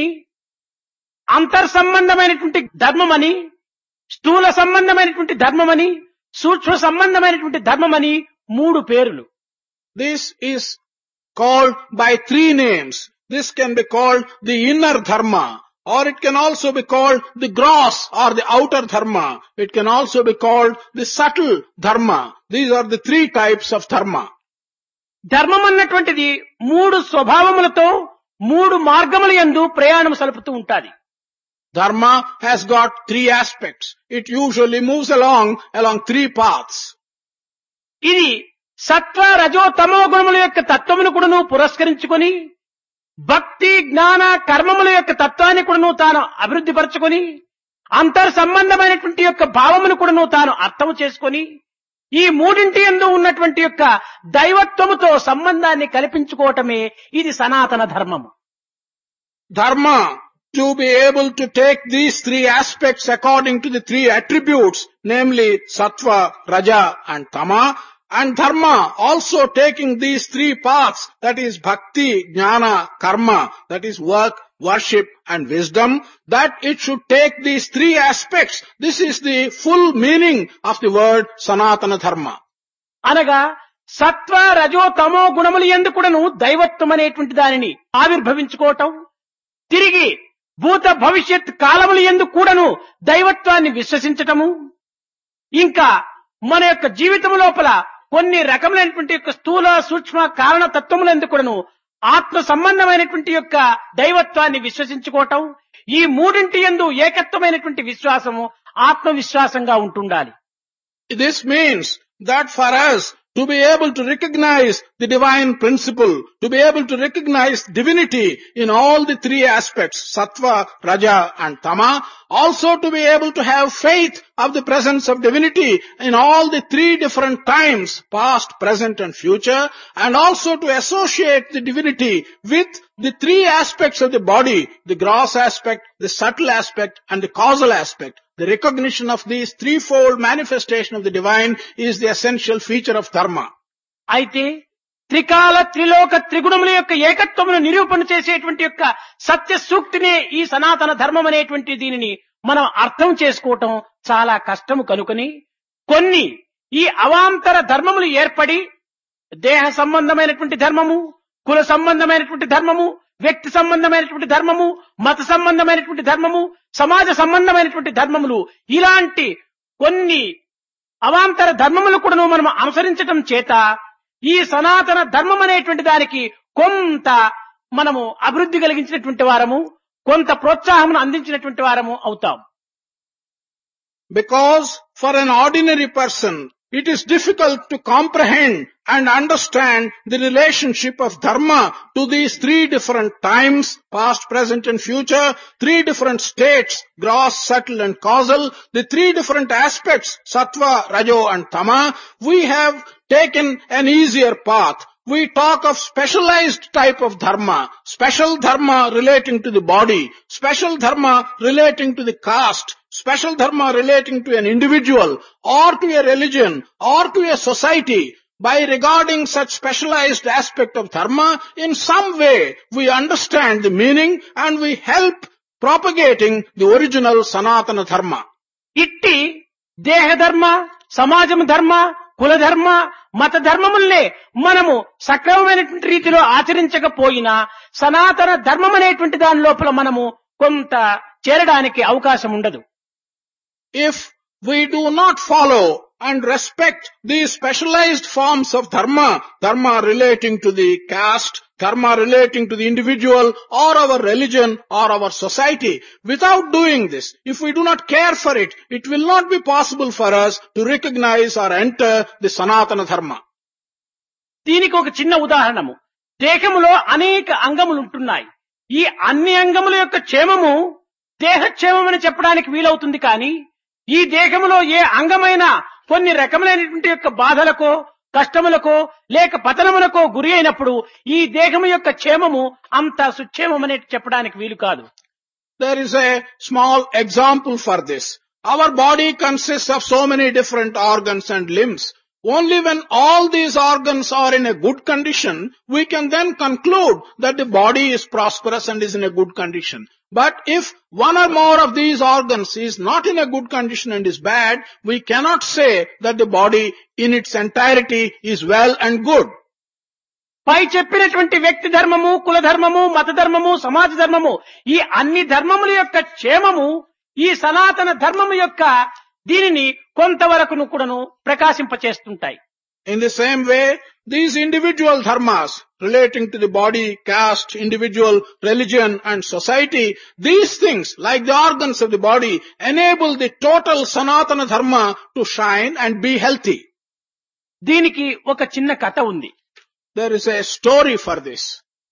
అంతర్సంబంధమైనటువంటి ధర్మమని, స్థూల సంబంధమైనటువంటి ధర్మమని, సూక్ష్మ సంబంధమైనటువంటి ధర్మమని మూడు పేర్లు. This is called by three names. This can be called the inner dharma, or it can also be called the gross or the outer dharma. It can also be called the subtle dharma. These are the three types of dharma. ధర్మం అన్నటువంటిది మూడు స్వభావములతో మూడు మార్గముల యందు ప్రయాణం సలుపుతూ ఉంటాది. Dharma has got three aspects. It usually moves along three paths. ఇది సత్వ రజో తమో గుణముల యొక్క తత్వమును కూడాను పురస్కరించుకొని భక్తి జ్ఞాన కర్మముల యొక్క తత్వాన్ని కూడాను తాను అభివృద్ధి పరచుకొని అంతర్ సంబంధమైనటువంటి యొక్క భావమును కూడాను తాను అర్థము చేసుకొని ఈ మూడింటి యందు ఉన్నటువంటి యొక్క దైవత్వముతో సంబంధాన్ని కల్పించుకోవటమే ఇది సనాతన ధర్మము. Dharma, to be able to take these three aspects according to the three attributes, namely sattva, raja and tama, and dharma also taking these three paths, that is bhakti, jnana, karma, that is work, worship and wisdom, that it should take these three aspects. This is the full meaning of the word Sanatana Dharma. అనగా సత్వ రజో తమో గుణముల యందు కూడాను దైవత్వం అనేటువంటి దానిని ఆవిర్భవించుకోవటం, తిరిగి భూత భవిష్యత్ కాలముల యందు కూడాను దైవత్వాన్ని విశ్వసించటము, ఇంకా మన యొక్క జీవితం లోపల కొన్ని రకములైనటువంటి యొక్క స్థూల సూక్ష్మ కారణ తత్వములందు కూడాను ఆత్మ సంబంధమైనటువంటి యొక్క దైవత్వాన్ని విశ్వసించుకోవటం, ఈ మూడింటి యందు ఏకత్వమైనటువంటి విశ్వాసము ఆత్మవిశ్వాసంగా ఉంటుండాలి. This means that for us to be able to recognize the divine principle, to be able to recognize divinity in all the three aspects, sattva, raja and tama, also to be able to have faith of the presence of divinity in all the three different times, past, present and future, and also to associate the divinity with the three aspects of the body, the gross aspect, the subtle aspect and the causal aspect. The recognition of these threefold manifestation of the divine is the essential feature of dharma. అయితే త్రికాల త్రిలోక త్రిగుణముల యొక్క ఏకత్వమును నిరూపణ చేసేటువంటి యొక్క సత్య సూక్తినే ఈ సనాతన ధర్మం అనేటువంటి దీనిని మనం అర్థం చేసుకోవటం చాలా కష్టము కనుకొని కొన్ని ఈ అవాంతర ధర్మములు ఏర్పడి దేహ సంబంధమైనటువంటి ధర్మము, కుల సంబంధమైనటువంటి ధర్మము, వ్యక్తి సంబంధమైనటువంటి ధర్మము, మత సంబంధమైనటువంటి ధర్మము, సమాజ సంబంధమైనటువంటి ధర్మములు, ఇలాంటి కొన్ని అవాంతర ధర్మములు కూడా మనం అనుసరించటం చేత ఈ సనాతన ధర్మం అనేటువంటి దానికి కొంత మనము అభివృద్ధి కలిగించినటువంటి వారము, కొంత ప్రోత్సాహమును అందించినటువంటి వారము అవుతాం. Because for an ordinary person, it is difficult to comprehend and understand the relationship of dharma to these three different times, past, present and future, three different states, gross, subtle and causal, the three different aspects, sattva, rajo and tama. We have taken an easier path. We talk of specialized type of dharma, special dharma relating to the body, special dharma relating to the caste, special dharma relating to an individual or to a religion or to a society. By regarding such specialized aspect of dharma, in some way we understand the meaning and we help propagating the original Sanatana dharma. ఇట్టి దేహధర్మ, సమాజం ధర్మ, కులధర్మ, మత ధర్మములనే మనము సక్రమమైనటువంటి రీతిలో ఆచరించకపోయినా సనాతన ధర్మం అనేటువంటి దాని లోపల మనము కొంత చేరడానికి అవకాశం ఉండదు. If we do not follow and respect these specialized forms of dharma, dharma relating to the caste, dharma relating to the individual or our religion or our society, without doing this, if we do not care for it, it will not be possible for us to recognize or enter the Sanatana dharma. దీనికి ఒక చిన్న ఉదాహరణము. దేహములో అనేక అంగములు ఉంటున్నాయి. ఈ అన్ని అంగముల యొక్క క్షేమము దేహక్షేమం అని చెప్పడానికి వీలవుతుంది. కానీ ఈ దేహములో ఏ అంగమైనా కొన్ని రకములైనటువంటి యొక్క బాధలకో, కష్టములకో లేక పతనములకో గురి అయినప్పుడు ఈ దేహము యొక్క క్షేమము అంత సుక్షేమం అని చెప్పడానికి వీలు కాదు. There is a small example for this. Our body consists of so many different organs and limbs. Only when all these organs are in a good condition, we can then conclude that the body is prosperous and is in a good condition. But if one or more of these organs is not in a good condition and is bad, we cannot say that the body in its entirety is well and good. పై చెప్పినటువంటి వ్యక్తి ధర్మము, కుల ధర్మము, మత ధర్మము, సమాజ ధర్మము, ఈ అన్ని ధర్మముల యొక్క క్షేమము ఈ సనాతన ధర్మము యొక్క దీనిని కొంతవరకును కూడాను ప్రకాశింపచేస్తుంటాయి. In the same way, these individual dharmas relating to the body, caste, individual, religion and society, these things like the organs of the body enable the total Sanatana dharma to shine and be healthy. దీనికి ఒక చిన్న కథ ఉంది. There is a story for this.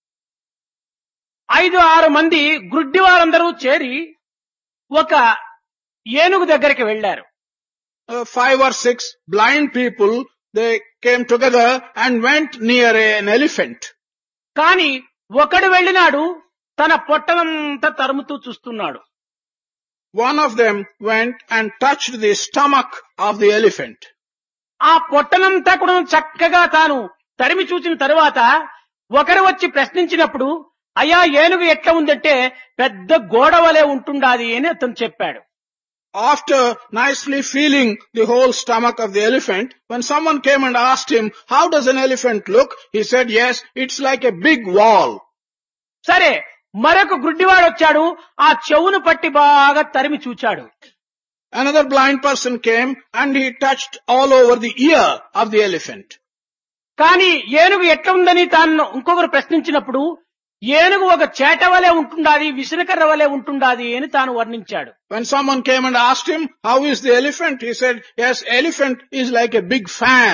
5-6 మంది గ్రుడ్డి వారందరూ చేరి ఒక ఏనుగు దగ్గరికి వెళ్లారు. 5 or 6 blind people, they came together and went near an elephant. కానీ ఒకడు వెళ్ళినాడు, తన పొట్టనంతా తరుముతూ చూస్తున్నాడు. One of them went and touched the stomach of the elephant. ఆ పొట్టనంతా కూడా చక్కగా తాను తరిమి చూసిన తరువాత ఒకరు వచ్చి ప్రశ్నించినప్పుడు, అయ్యా ఏనుగు ఎట్లా ఉందంటే పెద్ద గోడ వలె ఉంటుండాది అని అతను చెప్పాడు. After nicely feeling the whole stomach of the elephant, when someone came and asked him, how does an elephant look? He said, yes, it's like a big wall. సరే, మరొక గుడ్డివాడు వచ్చాడు, ఆ చెవును పట్టి బాగా తరిమి చూచాడు. Another blind person came and he touched all over the ear of the elephant. కానీ ఏనుగు ఎట్లా ఉందని తాను ఇంకొకరు ప్రశ్నించినప్పుడు, ఏనుగు ఒక చేట వలె ఉంటుండాది, విసనకర్ర వలె ఉంటుండాది అని తాను వర్ణించాడు. When someone came and asked him, how is the elephant? He said, yes, elephant is like a big fan.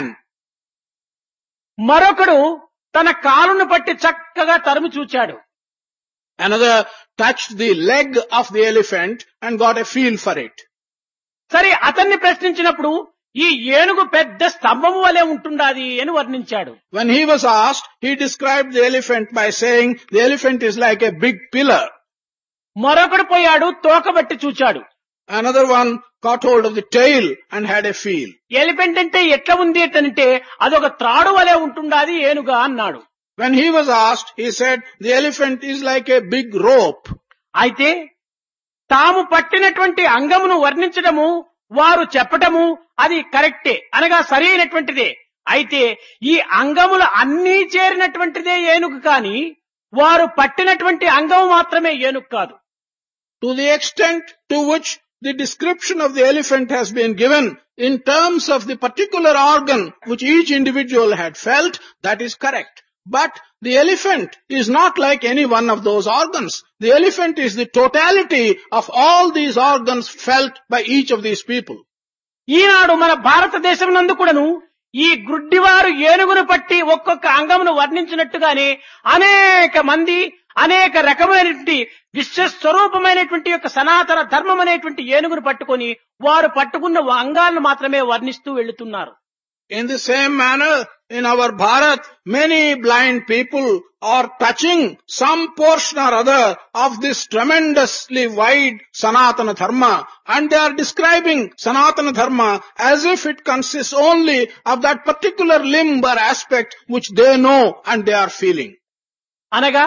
మరొకడు తన కాలును పట్టి చక్కగా తరిమి చూచాడు. Another touched the leg of the elephant and got a feel for it. సరే, అతన్ని ప్రశ్నించినప్పుడు ఈ ఏనుగు పెద్ద స్తంభము వలె ఉంటుండాది అని వర్ణించాడు. When he was asked, he described the elephant by saying the elephant is like a big pillar. మరొకడు పోయాడు, తోక బట్టి చూచాడు. Another one caught hold of the tail and had a feel. Elephant అంటే ఎట్లా ఉంది అంటే అదొక త్రాడు వలె ఉంటుండాది ఏనుగా అన్నాడు. When he was asked, he said the elephant is like a big rope. అయితే తాము పట్టినటువంటి అంగమును వర్ణించడము, వారు చెప్పటము అది కరెక్టే, అనగా సరి అయినటువంటిదే. అయితే ఈ అంగములు అన్నీ చేరినటువంటిదే ఏనుగు, కానీ వారు పట్టినటువంటి అంగము మాత్రమే ఏనుగు కాదు. To the extent to which the description of the elephant has been given in terms of the particular organ which each individual had felt, that is correct. But the elephant is not like any one of those organs. The elephant is the totality of all these organs felt by each of these people. ఈనాడు మన భారతదేశం నందు కూడాను ఈ గుడ్డివారు ఏనుగును పట్టి ఒక్కొక్క అంగమును వర్ణించినట్టుగానే అనేక మంది అనేక రకమైనటువంటి విశ్వస్వరూపమైనటువంటి యొక్క సనాతన ధర్మం అనేటువంటి ఏనుగును పట్టుకొని వారు పట్టుకున్న అంగాలను మాత్రమే వర్ణిస్తూ వెళ్తున్నారు. In the same manner, in our Bharat, many blind people are touching some portion or other of this tremendously wide Sanatana Dharma, and they are describing Sanatana Dharma as if it consists only of that particular limb or aspect which they know and they are feeling. అనగా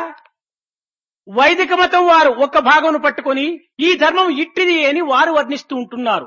వైదిక మతం వారు ఒక భాగమును పట్టుకొని ఈ ధర్మం ఇట్టిది అని వారు వర్ణిస్తూ ఉంటున్నారు.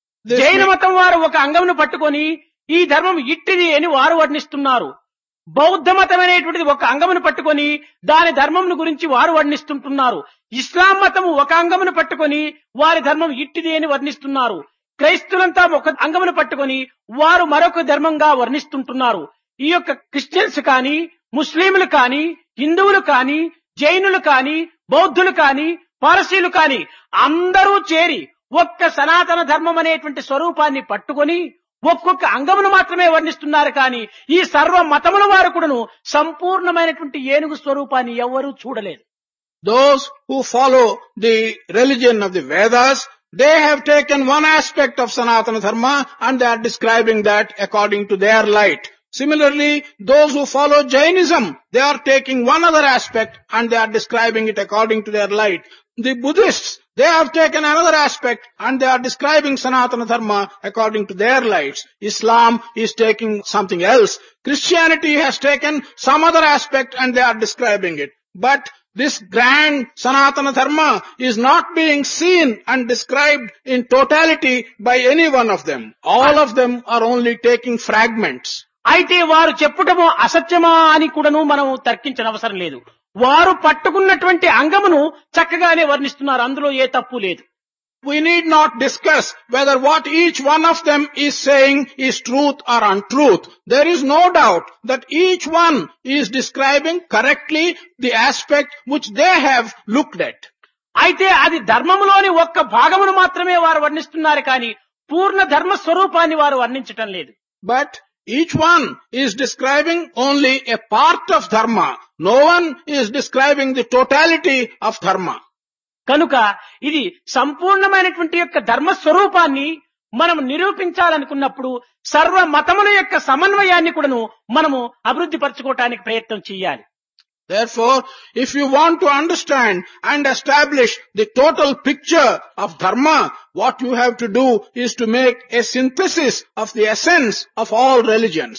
జైన మతం వారు ఒక అంగమును పట్టుకొని ఈ ధర్మం ఇట్టిది అని వారు వర్ణిస్తున్నారు. బౌద్ధ మతం అనేటువంటిది ఒక అంగమును పట్టుకొని దాని ధర్మమును గురించి వారు వర్ణిస్తుంటున్నారు. ఇస్లాం మతము ఒక అంగమును పట్టుకొని వారి ధర్మం ఇట్టిది అని వర్ణిస్తున్నారు. క్రైస్తవులంతా ఒక అంగమును పట్టుకొని వారు మరొక ధర్మంగా వర్ణిస్తుంటున్నారు. ఈ యొక్క క్రిస్టియన్స్ కానీ, ముస్లింలు కానీ, హిందువులు కానీ, జైనులు కానీ, బౌద్ధులు కానీ, పారసీలు కానీ అందరూ చేరి ఒక్క సనాతన ధర్మం అనేటువంటి స్వరూపాన్ని పట్టుకొని ఒక్కొక్క అంగమును మాత్రమే వర్ణిస్తున్నారు. కానీ ఈ సర్వ మతముల వారు కూడాను సంపూర్ణమైనటువంటి ఏనుగు స్వరూపాన్ని ఎవరూ చూడలేదు. Those who follow the religion of the Vedas, they have taken one aspect of Sanatana Dharma and they are describing that according to their light. Similarly, those who follow Jainism, they are taking one other aspect and they are describing it according to their light. The Buddhists, they have taken another aspect and they are describing Sanatana Dharma according to their lights. Islam is taking something else. Christianity has taken some other aspect and they are describing it. But this grand Sanatana Dharma is not being seen and described in totality by any one of them. All of them are only taking fragments. అయితే వారు చెప్పుటము అసత్యమా అని కూడాను మనం తర్కించనవసరం లేదు. వారు పట్టుకున్నటువంటి అంగమును చక్కగానే వర్ణిస్తున్నారు. అందులో ఏ తప్పు లేదు. We need not discuss whether what each one of them is saying is truth or untruth. There is no doubt that each one is describing correctly the aspect which they have looked at. అయితే అది ధర్మములోని ఒక్క భాగమును మాత్రమే వారు వర్ణిస్తున్నారు. కానీ పూర్ణ ధర్మ స్వరూపాన్ని వారు వర్ణించటం లేదు. But each one is describing only a part of dharma. No one is describing the totality of dharma. కనుక ఇది సంపూర్ణమైనటువంటి యొక్క ధర్మ స్వరూపాన్ని మనం నిరూపించాలనుకున్నప్పుడు సర్వ మతముల యొక్క సమన్వయాన్ని కూడాను మనము అభివృద్ధి పరచుకోవటానికి ప్రయత్నం చేయాలి. Therefore, if you want to understand and establish the total picture of dharma, what you have to do is to make a synthesis of the essence of all religions.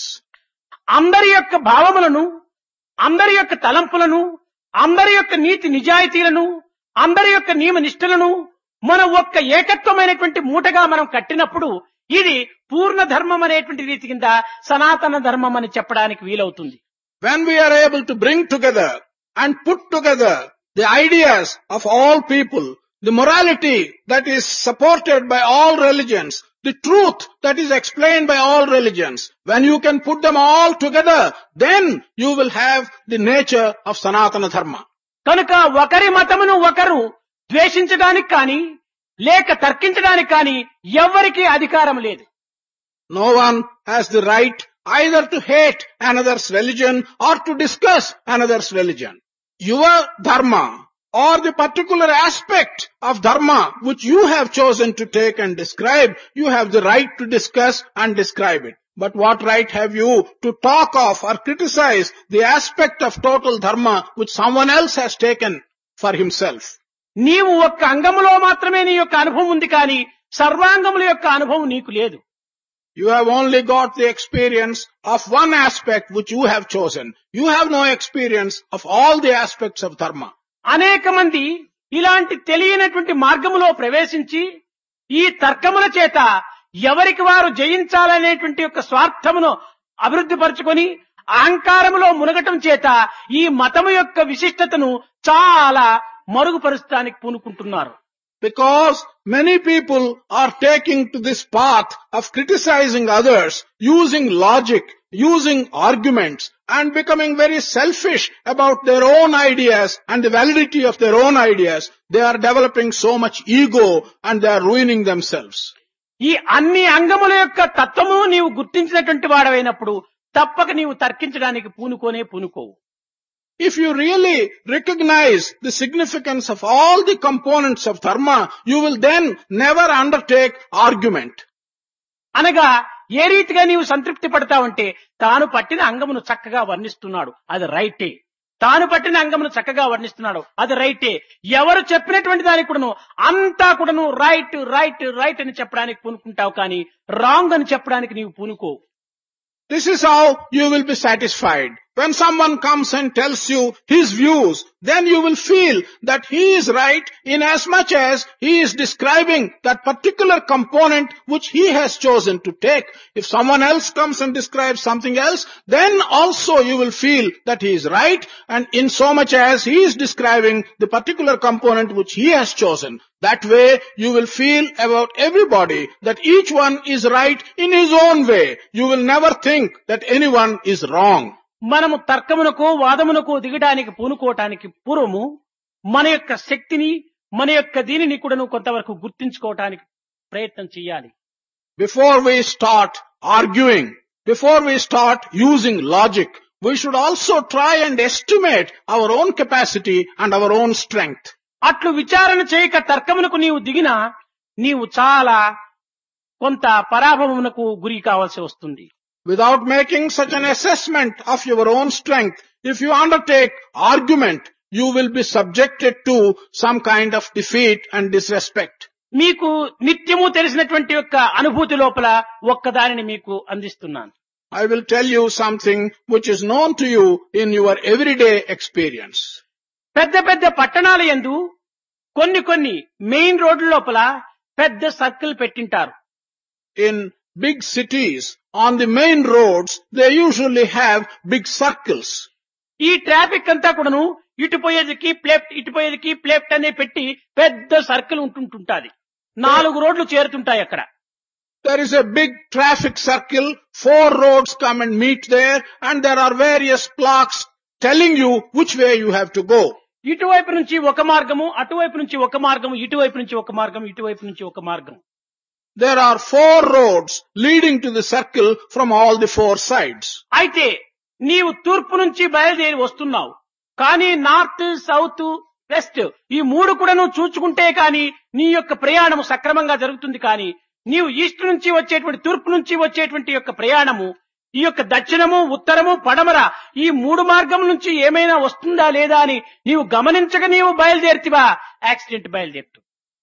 అందరి యొక్క భావములను, అందరి యొక్క తలంపులను, అందరి యొక్క నీతి నిజాయితీలను, అందరి యొక్క నియమ నిష్ఠలను మనం ఒక్క ఏకత్వమైనటువంటి మూటగా మనం కట్టినప్పుడు ఇది పూర్ణ ధర్మం అనేటువంటి రీతి కింద సనాతన ధర్మం అని చెప్పడానికి వీలవుతుంది. When we are able to bring together and put together the ideas of all people, the morality that is supported by all religions, the truth that is explained by all religions, when you can put them all together, then you will have the nature of Sanatana Dharma. కనుక ఒకరి మతమును ఒకరు ద్వేషించడానికి కానీ లేక తర్కించడానికి కానీ ఎవ్వరికీ అధికారం లేదు. No one has the right either to hate another's religion or to discuss another's religion. Your dharma or the particular aspect of dharma which you have chosen to take and describe, you have the right to discuss and describe it. But what right have you to talk of or criticize the aspect of total dharma which someone else has taken for himself? నీవు ఒక్క అంగములో మాత్రమే నీ యొక్క అనుభవం ఉంది, కానీ సర్వాంగముల యొక్క అనుభవం నీకు లేదు. You have only got the experience of one aspect which you have chosen. You have no experience of all the aspects of dharma. అనేక మంది ఇలాంటి తెలియనటువంటి మార్గములో ప్రవేశించి ఈ తర్కముల చేత ఎవరికి వారు జయించాలనేటువంటి యొక్క స్వార్థమును అభివృద్ధి పరుచుకొని అహంకారములో మునగటం చేత ఈ మతము యొక్క విశిష్టతను చాలా మరుగుపరుస్తానికి పూనుకుంటున్నారు. Because many people are taking to this path of criticizing others, using logic, using arguments, and becoming very selfish about their own ideas and the validity of their own ideas. They are developing so much ego and they are ruining themselves. ఈ అన్ని అంగముల యొక్క తత్వము నీవు గుర్తించినటువంటి వాడవైనప్పుడు తప్పక నీవు తర్కించడానికి పూనుకోవు. If you really recognize the significance of all the components of dharma, you will then never undertake argument. అనగా ఏ రీతిగా నీవు సంతృప్తి పడతావంటే తాను పట్టిన అంగమును చక్కగా వర్ణిస్తున్నాడు, అది రైటే. తాను పట్టిన అంగమును చక్కగా వర్ణిస్తున్నాడు, అది రైటే. ఎవరు చెప్పినటువంటి దానికి కూడాను అంతా కూడాను రైట్ రైట్ రైట్ అని చెప్పడానికి పూనుకుంటావు, కానీ రాంగ్ అని చెప్పడానికి నీవు పూనుకోవు. This is how you will be satisfied. When someone comes and tells you his views, then you will feel that he is right in as much as he is describing that particular component which he has chosen to take. If someone else comes and describes something else, then also you will feel that he is right, and in so much as he is describing the particular component which he has chosen. That way you will feel about everybody that each one is right in his own way. You will never think that anyone is wrong. మనము తర్కమునకు వాదమునకు దిగడానికి పూనుకోవటానికి పూర్వము మన యొక్క శక్తిని మన యొక్క దీనిని కూడాను కొంతవరకు గుర్తించుకోవటానికి ప్రయత్నం చేయాలి. Before we start arguing, before we start using logic, we should also try and estimate our own capacity and our own strength. అట్లు విచారణ చేయక తర్కమునకు నీవు దిగినా నీవు చాలా కొంత పరాభవమునకు గురి కావాల్సి వస్తుంది. Without making such an assessment of your own strength, if you undertake argument, you will be subjected to some kind of defeat and disrespect. మీకు నిత్యము తెలిసినటువంటి యొక్క అనుభూతి లోపల ఒక్కదానిని మీకు అందిస్తున్నాను. I will tell you something which is known to you in your everyday experience. పెద్ద పెద్ద పట్టణాల యందు కొన్ని మెయిన్ రోడ్ల లోపల పెద్ద సర్కిల్ పెట్టింటారు. In big cities, on the main roads, they usually have big circles. ఈ ట్రాఫిక్ అంతా కూడాను ఇటు పోయేది కీప్ లెఫ్ట్, ఇటు పోయేది కీప్ లెఫ్ట్ అనే పెట్టి పెద్ద సర్కిల్ ఉంటుంటుంది. 4 రోడ్లు చేరుతుంటాయి అక్కడ. There is a big traffic circle, 4 roads come and meet there, and there are various plaques telling you which way you have to go. ఇటువైపు నుంచి ఒక మార్గము, అటువైపు నుంచి ఒక మార్గము, ఇటువైపు నుంచి ఒక మార్గం, ఇటువైపు నుంచి ఒక మార్గం. There are 4 roads leading to the circle from all the 4 sides. అయితే నీవు తూర్పు నుంచి బయలుదేరి వస్తున్నావు, కానీ నార్త్ సౌత్ వెస్ట్ ఈ 3 కూడా నువ్వు చూచుకుంటే కానీ నీ యొక్క ప్రయాణం సక్రమంగా జరుగుతుంది. కానీ నీవు ఈస్ట్ నుంచి వచ్చేటువంటి తూర్పు నుంచి వచ్చేటువంటి యొక్క ప్రయాణము ఈ యొక్క దక్షిణము ఉత్తరము పడమర ఈ 3 మార్గం నుంచి ఏమైనా వస్తుందా లేదా అని నీవు గమనించక నీవు బయలుదేరితివా, యాక్సిడెంట్ బయలుదేరుతు.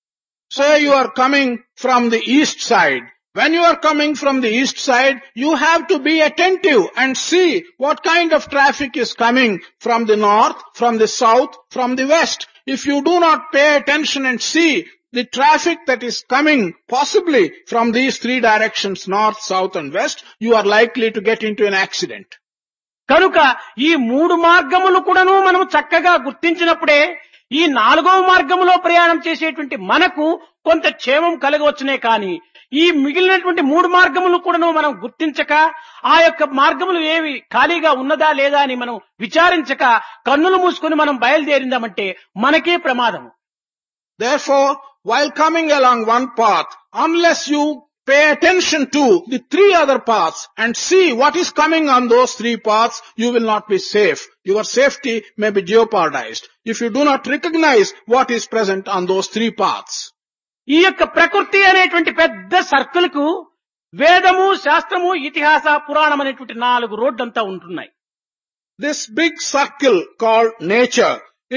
Say you are coming from the east side. When you are coming from the east side, you have to be attentive and see what kind of traffic is coming from the north, from the south, from the west. If you do not pay attention and see the traffic that is coming possibly from these 3 directions, north, south and west, you are likely to get into an accident. కనుక ఈ 3 మార్గములు కూడాను మనం చక్కగా గుర్తించినప్పుడే ఈ 4వ మార్గములో ప్రయాణం చేసేటువంటి మనకు కొంత క్షేమం కలగవచ్చునే. కానీ ఈ మిగిలినటువంటి 3 మార్గములు కూడాను మనం గుర్తించక ఆ యొక్క మార్గములు ఏవి ఖాళీగా ఉన్నదా లేదా అని మనం విచారించక కన్నులు మూసుకొని మనం బయలుదేరిందామంటే మనకే ప్రమాదం. Therefore, while coming along one path, unless you pay attention to the 3 other paths and see what is coming on those 3 paths, you will not be safe. Your safety may be jeopardized if you do not recognize what is present on those 3 paths. ఈ యొక్క ప్రకృతి అనేటువంటి పెద్ద circle కు వేదము శాస్త్రము ఇతిహాస పురాణం అనేటువంటి 4 రోడ్లంతా ఉంటున్నాయి. This big circle called nature,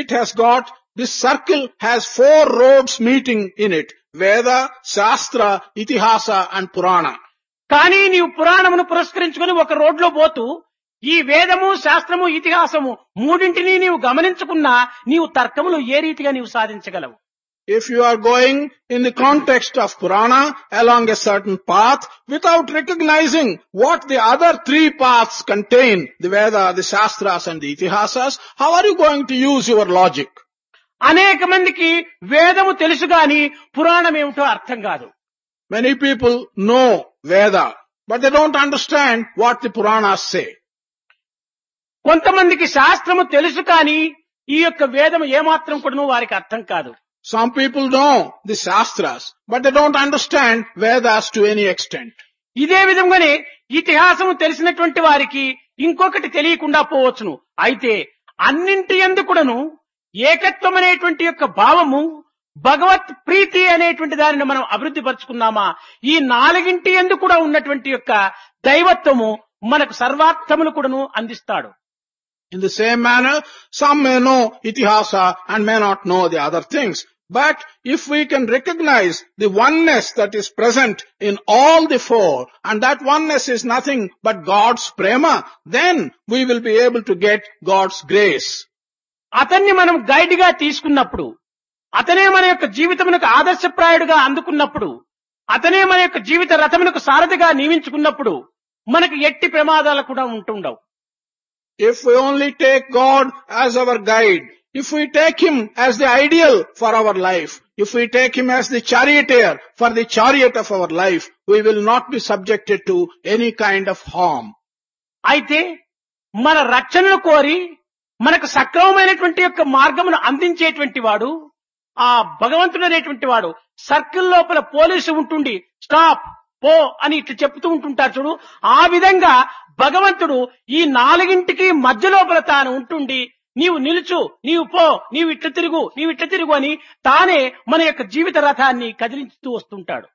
this circle has 4 roads meeting in it. Veda, Shastra, Itihasa and Purana. కానీ నీవు పురాణమును పురస్కరించుకుని ఒక రోడ్లో పోతూ ఈ వేదము శాస్త్రము ఇతిహాసము 3ంటిని నీవు గమనించుకున్నా నీవు తర్కములు ఏ రీతిగా నీవు సాధించగలవు? If you are going in the context of Purana along a certain path without recognizing what the other 3 paths contain, the Veda, the Shastras and the Itihasas, how are you going to use your logic? అనేక మందికి వేదము తెలుసు గాని పురాణం ఏమిటో అర్థం కాదు. Many people know Veda, but they don't understand what the Puranas say. కొంతమందికి శాస్త్రము తెలుసు కానీ ఈ యొక్క వేదము ఏమాత్రం కూడా వారికి అర్థం కాదు. Some people know the Shastras, but they don't understand Vedas to any extent. ఇదే విధంగానే ఇతిహాసం తెలిసినటువంటి వారికి ఇంకొకటి తెలియకుండా పోవచ్చును. అయితే అన్నింటి యందు కూడాను ఏకత్వం అనేటువంటి యొక్క భావము, భగవత్ ప్రీతి అనేటువంటి దానిని మనం అభివృద్ధి పరుచుకున్నామా, ఈ నాలుగింటి యందు కూడా ఉన్నటువంటి యొక్క దైవత్వము మనకు సర్వార్థములు కూడాను అందిస్తాడు. In the same manner, some may know Itihasa and may not know the other things. But if we can recognize the oneness that is present in all the four, and that oneness is nothing but God's prema, then we will be able to get God's grace. అతన్ని మనం guide గా తీసుకున్నప్పుడు, అతనే మన యొక్క జీవితమునకు ఆదర్శప్రాయుడుగా అందుకున్నప్పుడు, అతనే మన యొక్క జీవిత రథమునకు సారథిగా నియమించుకున్నప్పుడు మనకు ఎట్టి ప్రమాదాలు కూడా ఉంటుండవు. If we only take God as our guide, if we take Him as the ideal for our life, if we take Him as the charioteer for the chariot of our life, we will not be subjected to any kind of harm. అయితే మన రక్షణను కోరి మనకు సక్రమమైనటువంటి యొక్క మార్గమును అందించేటువంటి వాడు, ఆ భగవంతుడు అనేటువంటి వాడు సర్కిల్ లోపల పోలీసు ఉంటుండి స్టాప్ పో అని ఇట్లా చెప్తూ ఉంటుంటారు చూడు, ఆ విధంగా భగవంతుడు ఈ నాలుగింటికి మధ్య లోపల తాను ఉంటుండి నీవు నిలుచు, నీవు పో, నీవు ఇట్ల తిరుగు, నీవు ఇట్ల తిరుగు అని తానే మన యొక్క జీవిత రథాన్ని కదిలించుతూ వస్తుంటాడు.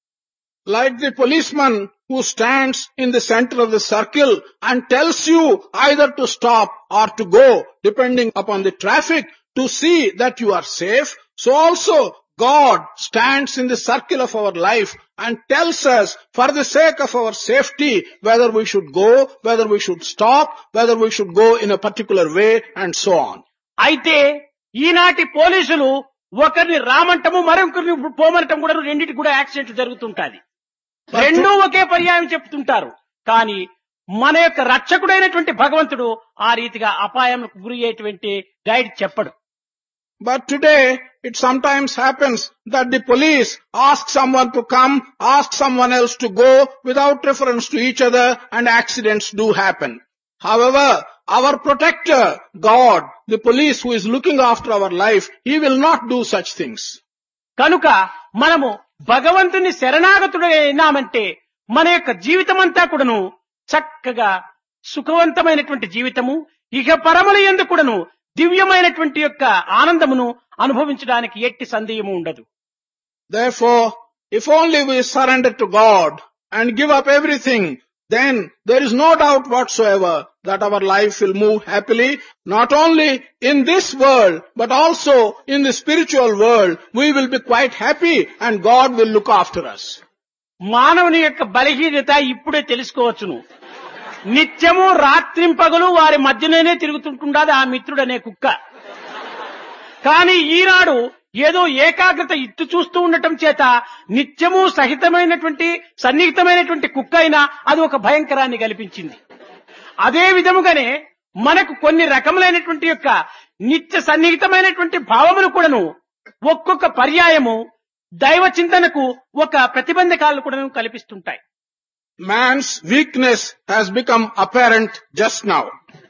Like the policeman who stands in the center of the circle and tells you either to stop or to go, depending upon the traffic, to see that you are safe, so also God stands in the circle of our life and tells us for the sake of our safety whether we should go, whether we should stop, whether we should go in a particular way and so on. అయితే ఈనాటి పోలీసులు ఒకరిని రామంటము మరొకరిని పోమనటం కూడా రెండింటికి కూడా accident జరుగుతుంటాది. రెండూ ఒకే పర్యాయం చెప్తుంటారు. కానీ మన యొక్క రక్షకుడైనటువంటి భగవంతుడు ఆ రీతిగా అపాయంకు గురి అయ్యేటువంటి గైడ్ చెప్పడు. But today, it sometimes happens that the police ask someone to come, ask someone else to go without reference to each other, and accidents do happen. However, our protector, God, the police who is looking after our life, He will not do such things. కనుక మనము భగవంతుని శరణాగతుడైనామంటే మన యొక్క జీవితమంతా కూడాను చక్కగా సుఖవంతమైనటువంటి జీవితము, ఇహ పరముల యందు కూడాను దివ్యమైనటువంటి యొక్క ఆనందమును అనుభవించడానికి ఎట్టి సందేహము ఉండదు. Therefore, if only we surrender to God and give up everything, then there is no doubt whatsoever that our life will move happily, not only in this world, but also in the spiritual world. We will be quite happy and God will look after us. మానవుని యొక్క బలహీనత ఇప్పుడే తెలుసుకోవచ్చును. నిత్యము రాత్రింపగలు వారి మధ్యనే తిరుగుతుంటుండదు ఆ మిత్రుడనే కుక్క. కానీ ఈనాడు ఏదో ఏకాగ్రత ఇట్టు చూస్తూ ఉండటం చేత నిత్యము సహితమైనటువంటి సన్నిహితమైనటువంటి కుక్క అయినా అది ఒక భయంకరాన్ని కల్పించింది. అదే విధముగానే మనకు కొన్ని రకములైనటువంటి యొక్క నిత్య సన్నిహితమైనటువంటి భావములు కూడాను ఒక్కొక్క పర్యాయము దైవ చింతనకు ఒక ప్రతిబంధకాలను కూడా కల్పిస్తుంటాయి. Man's weakness has become apparent just now.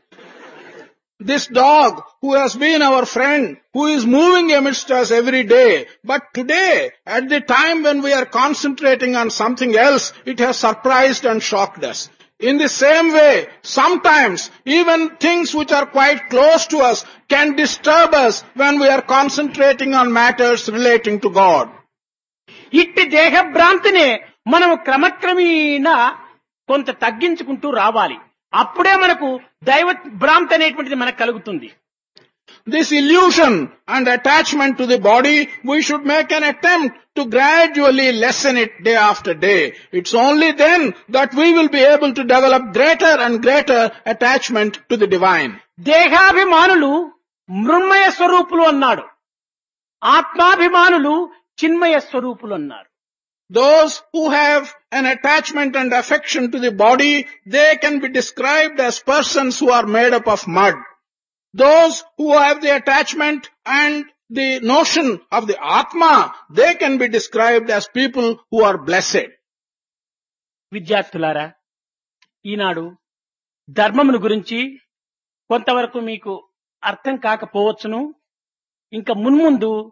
This dog who has been our friend, who is moving amidst us every day, but today, at the time when we are concentrating on something else, it has surprised and shocked us. In the same way, sometimes even things which are quite close to us can disturb us when we are concentrating on matters relating to God. ఇట్టి దేహభ్రాంతినే మనం క్రమక్రమేణా కొంత తగ్గించుకుంటూ రావాలి. అప్పుడే మనకు దైవ భ్రాంతి అనేటువంటిది మనకు కలుగుతుంది. This illusion and attachment to the body, we should make an attempt to gradually lessen it day after day. It's only then that we will be able to develop greater and greater attachment to the divine. దేహాభిమానులు మృన్మయ స్వరూపులు అన్నాడు, ఆత్మాభిమానులు చిన్మయ స్వరూపులు అన్నారు. Those who have an attachment and affection to the body, they can be described as persons who are made up of mud. Those who have the attachment and the notion of the Atma, they can be described as people who are blessed. విద్యార్థులారా, ఈనాడు ధర్మమును గురించి కొంతవరకు మీకు అర్థం కాకపోవచ్చును. ఇంకా మున్ముందు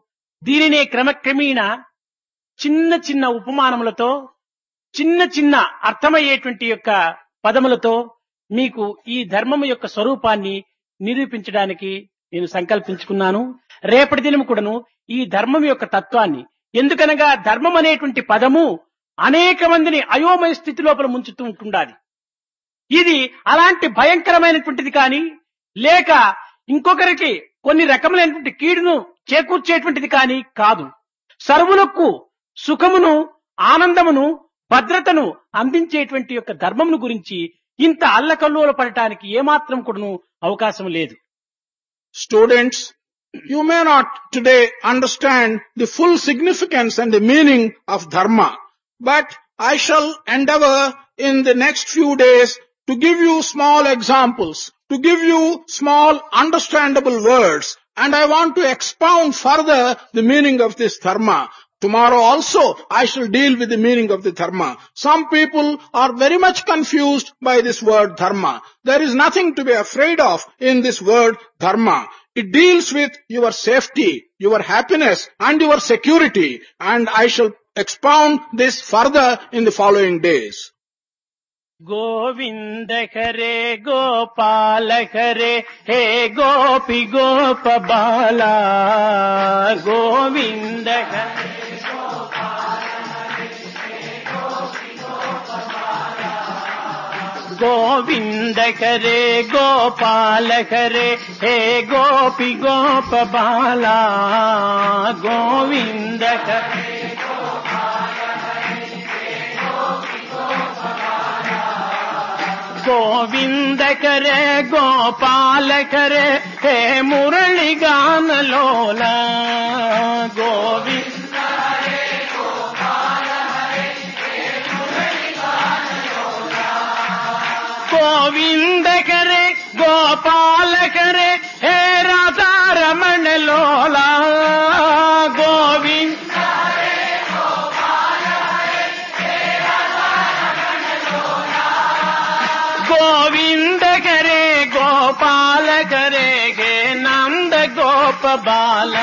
దీనినే క్రమక్రమేణా చిన్న చిన్న ఉపమానములతో చిన్న చిన్న అర్థమయ్యేటువంటి యొక్క పదములతో మీకు ఈ ధర్మము యొక్క స్వరూపాన్ని నిరూపించడానికి నేను సంకల్పించుకున్నాను. రేపటి దినం కూడాను ఈ ధర్మం యొక్క తత్వాన్ని, ఎందుకనగా ధర్మం అనేటువంటి పదము అనేక మందిని అయోమయ స్థితి లోపల ముంచుతూ ఉంటుండాలి. ఇది అలాంటి భయంకరమైనటువంటిది కానీ, లేక ఇంకొకరికి కొన్ని రకములైనటువంటి కీడును చేకూర్చేటువంటిది కానీ కాదు. సర్వులకు సుఖమును, ఆనందమును, భద్రతను అందించేటువంటి యొక్క ధర్మమును గురించి ఇంత అల్లకల్లోల పడటానికి ఏమాత్రం కూడాను అవకాశం లేదు. Students, you may not today understand the full significance and the meaning of dharma, but I shall endeavor in the next few days to give you small examples, to give you small understandable words, and I want to expound further the meaning of this dharma. Tomorrow also I shall deal with the meaning of the dharma. Some people are very much confused by this word dharma. There is nothing to be afraid of in this word dharma. It deals with your safety, your happiness and your security, and I shall expound this further in the following days. Govinda Hare Gopala Hare హే గోపి గోప బాల గోవింద హరే గోవింద హరే గోపాల హరే హే గోపి గోప బాల గోవింద హరే గోవింద హరే గోపాల హరే హే మురళి గాన లోల గోవింద గోవింద హరే గోపాల హరే హే రాధా రమణ లోల గోవింద గోవింద హరే గోపాల హరే హే నంద గోప బాల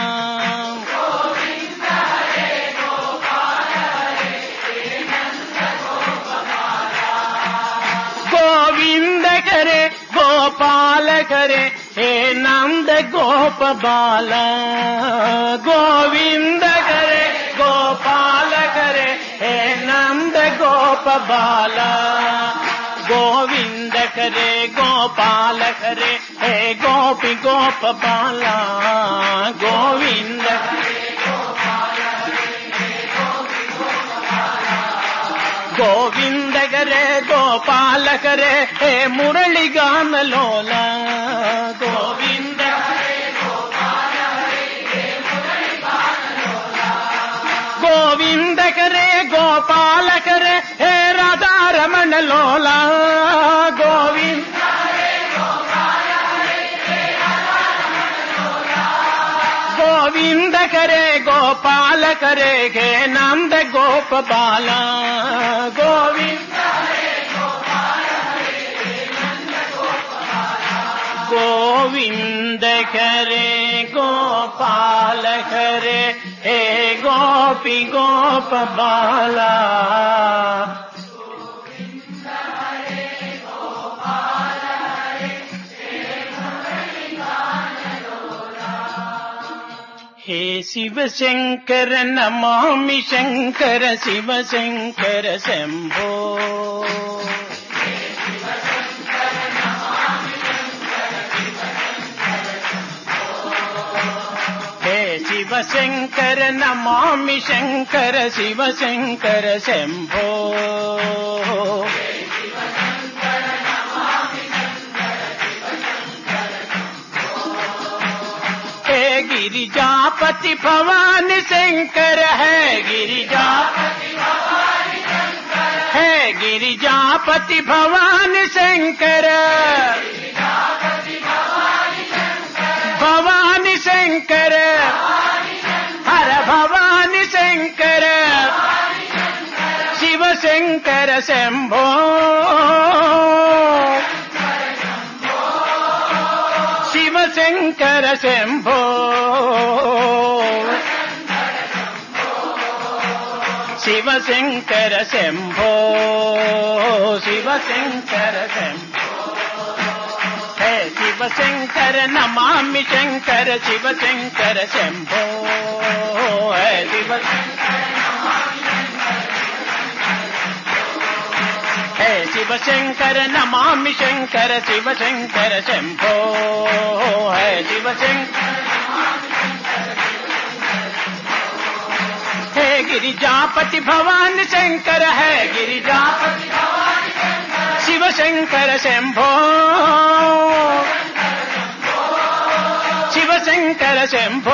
గోవింద హరే గోపాల హరే హే నంద గోప బాల గోవింద హరే గోపాల హరే హే నంద గోప బాల గోవింద హరే గోపాల హరే హే గోపి గోప బాల గోవింద గోవింద హరే గోపాల హరే హే మురళి గాన లోల గోవింద గోవింద హరే గోపాల హరే హే రాధా రమణ లోల గోవింద గోవింద హరే గోపాల హరే హే నంద గోప బాల గోవింద గోవింద హరే గోపాల హరే హే గోపి గోప బాల హే శివ శంకర నమామి శంకర శివ శంకర శంభో హే శివ శంకర నమామి శంకర శివ శంకర శంభో गिरिजापति भवानी शंकर है गिरिजापति भवानी शंकर भवानी शंकर हर भवानी शंकर शिव शंकर शंभो शिव शंकर शंभो శివ శంకర శంభో శివ శంకర శంభో హే శివ శంకర నమామి శంకర శివ శంకర శంభో హే శివ హే శివ శంకర నమామి శంకర శివ శంకర శంభో హే శివ శంకర हे गिरिजापति भवानी शंकर है गिरिजापति भवानी शिव शंकर शंभो शिव शंकर शंभो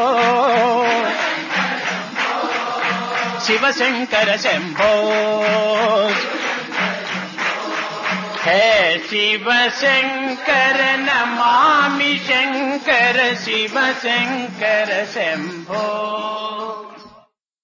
शिव शंकर शंभो हे शिव शंकर नमामि शंकर शिव शंकर शंभो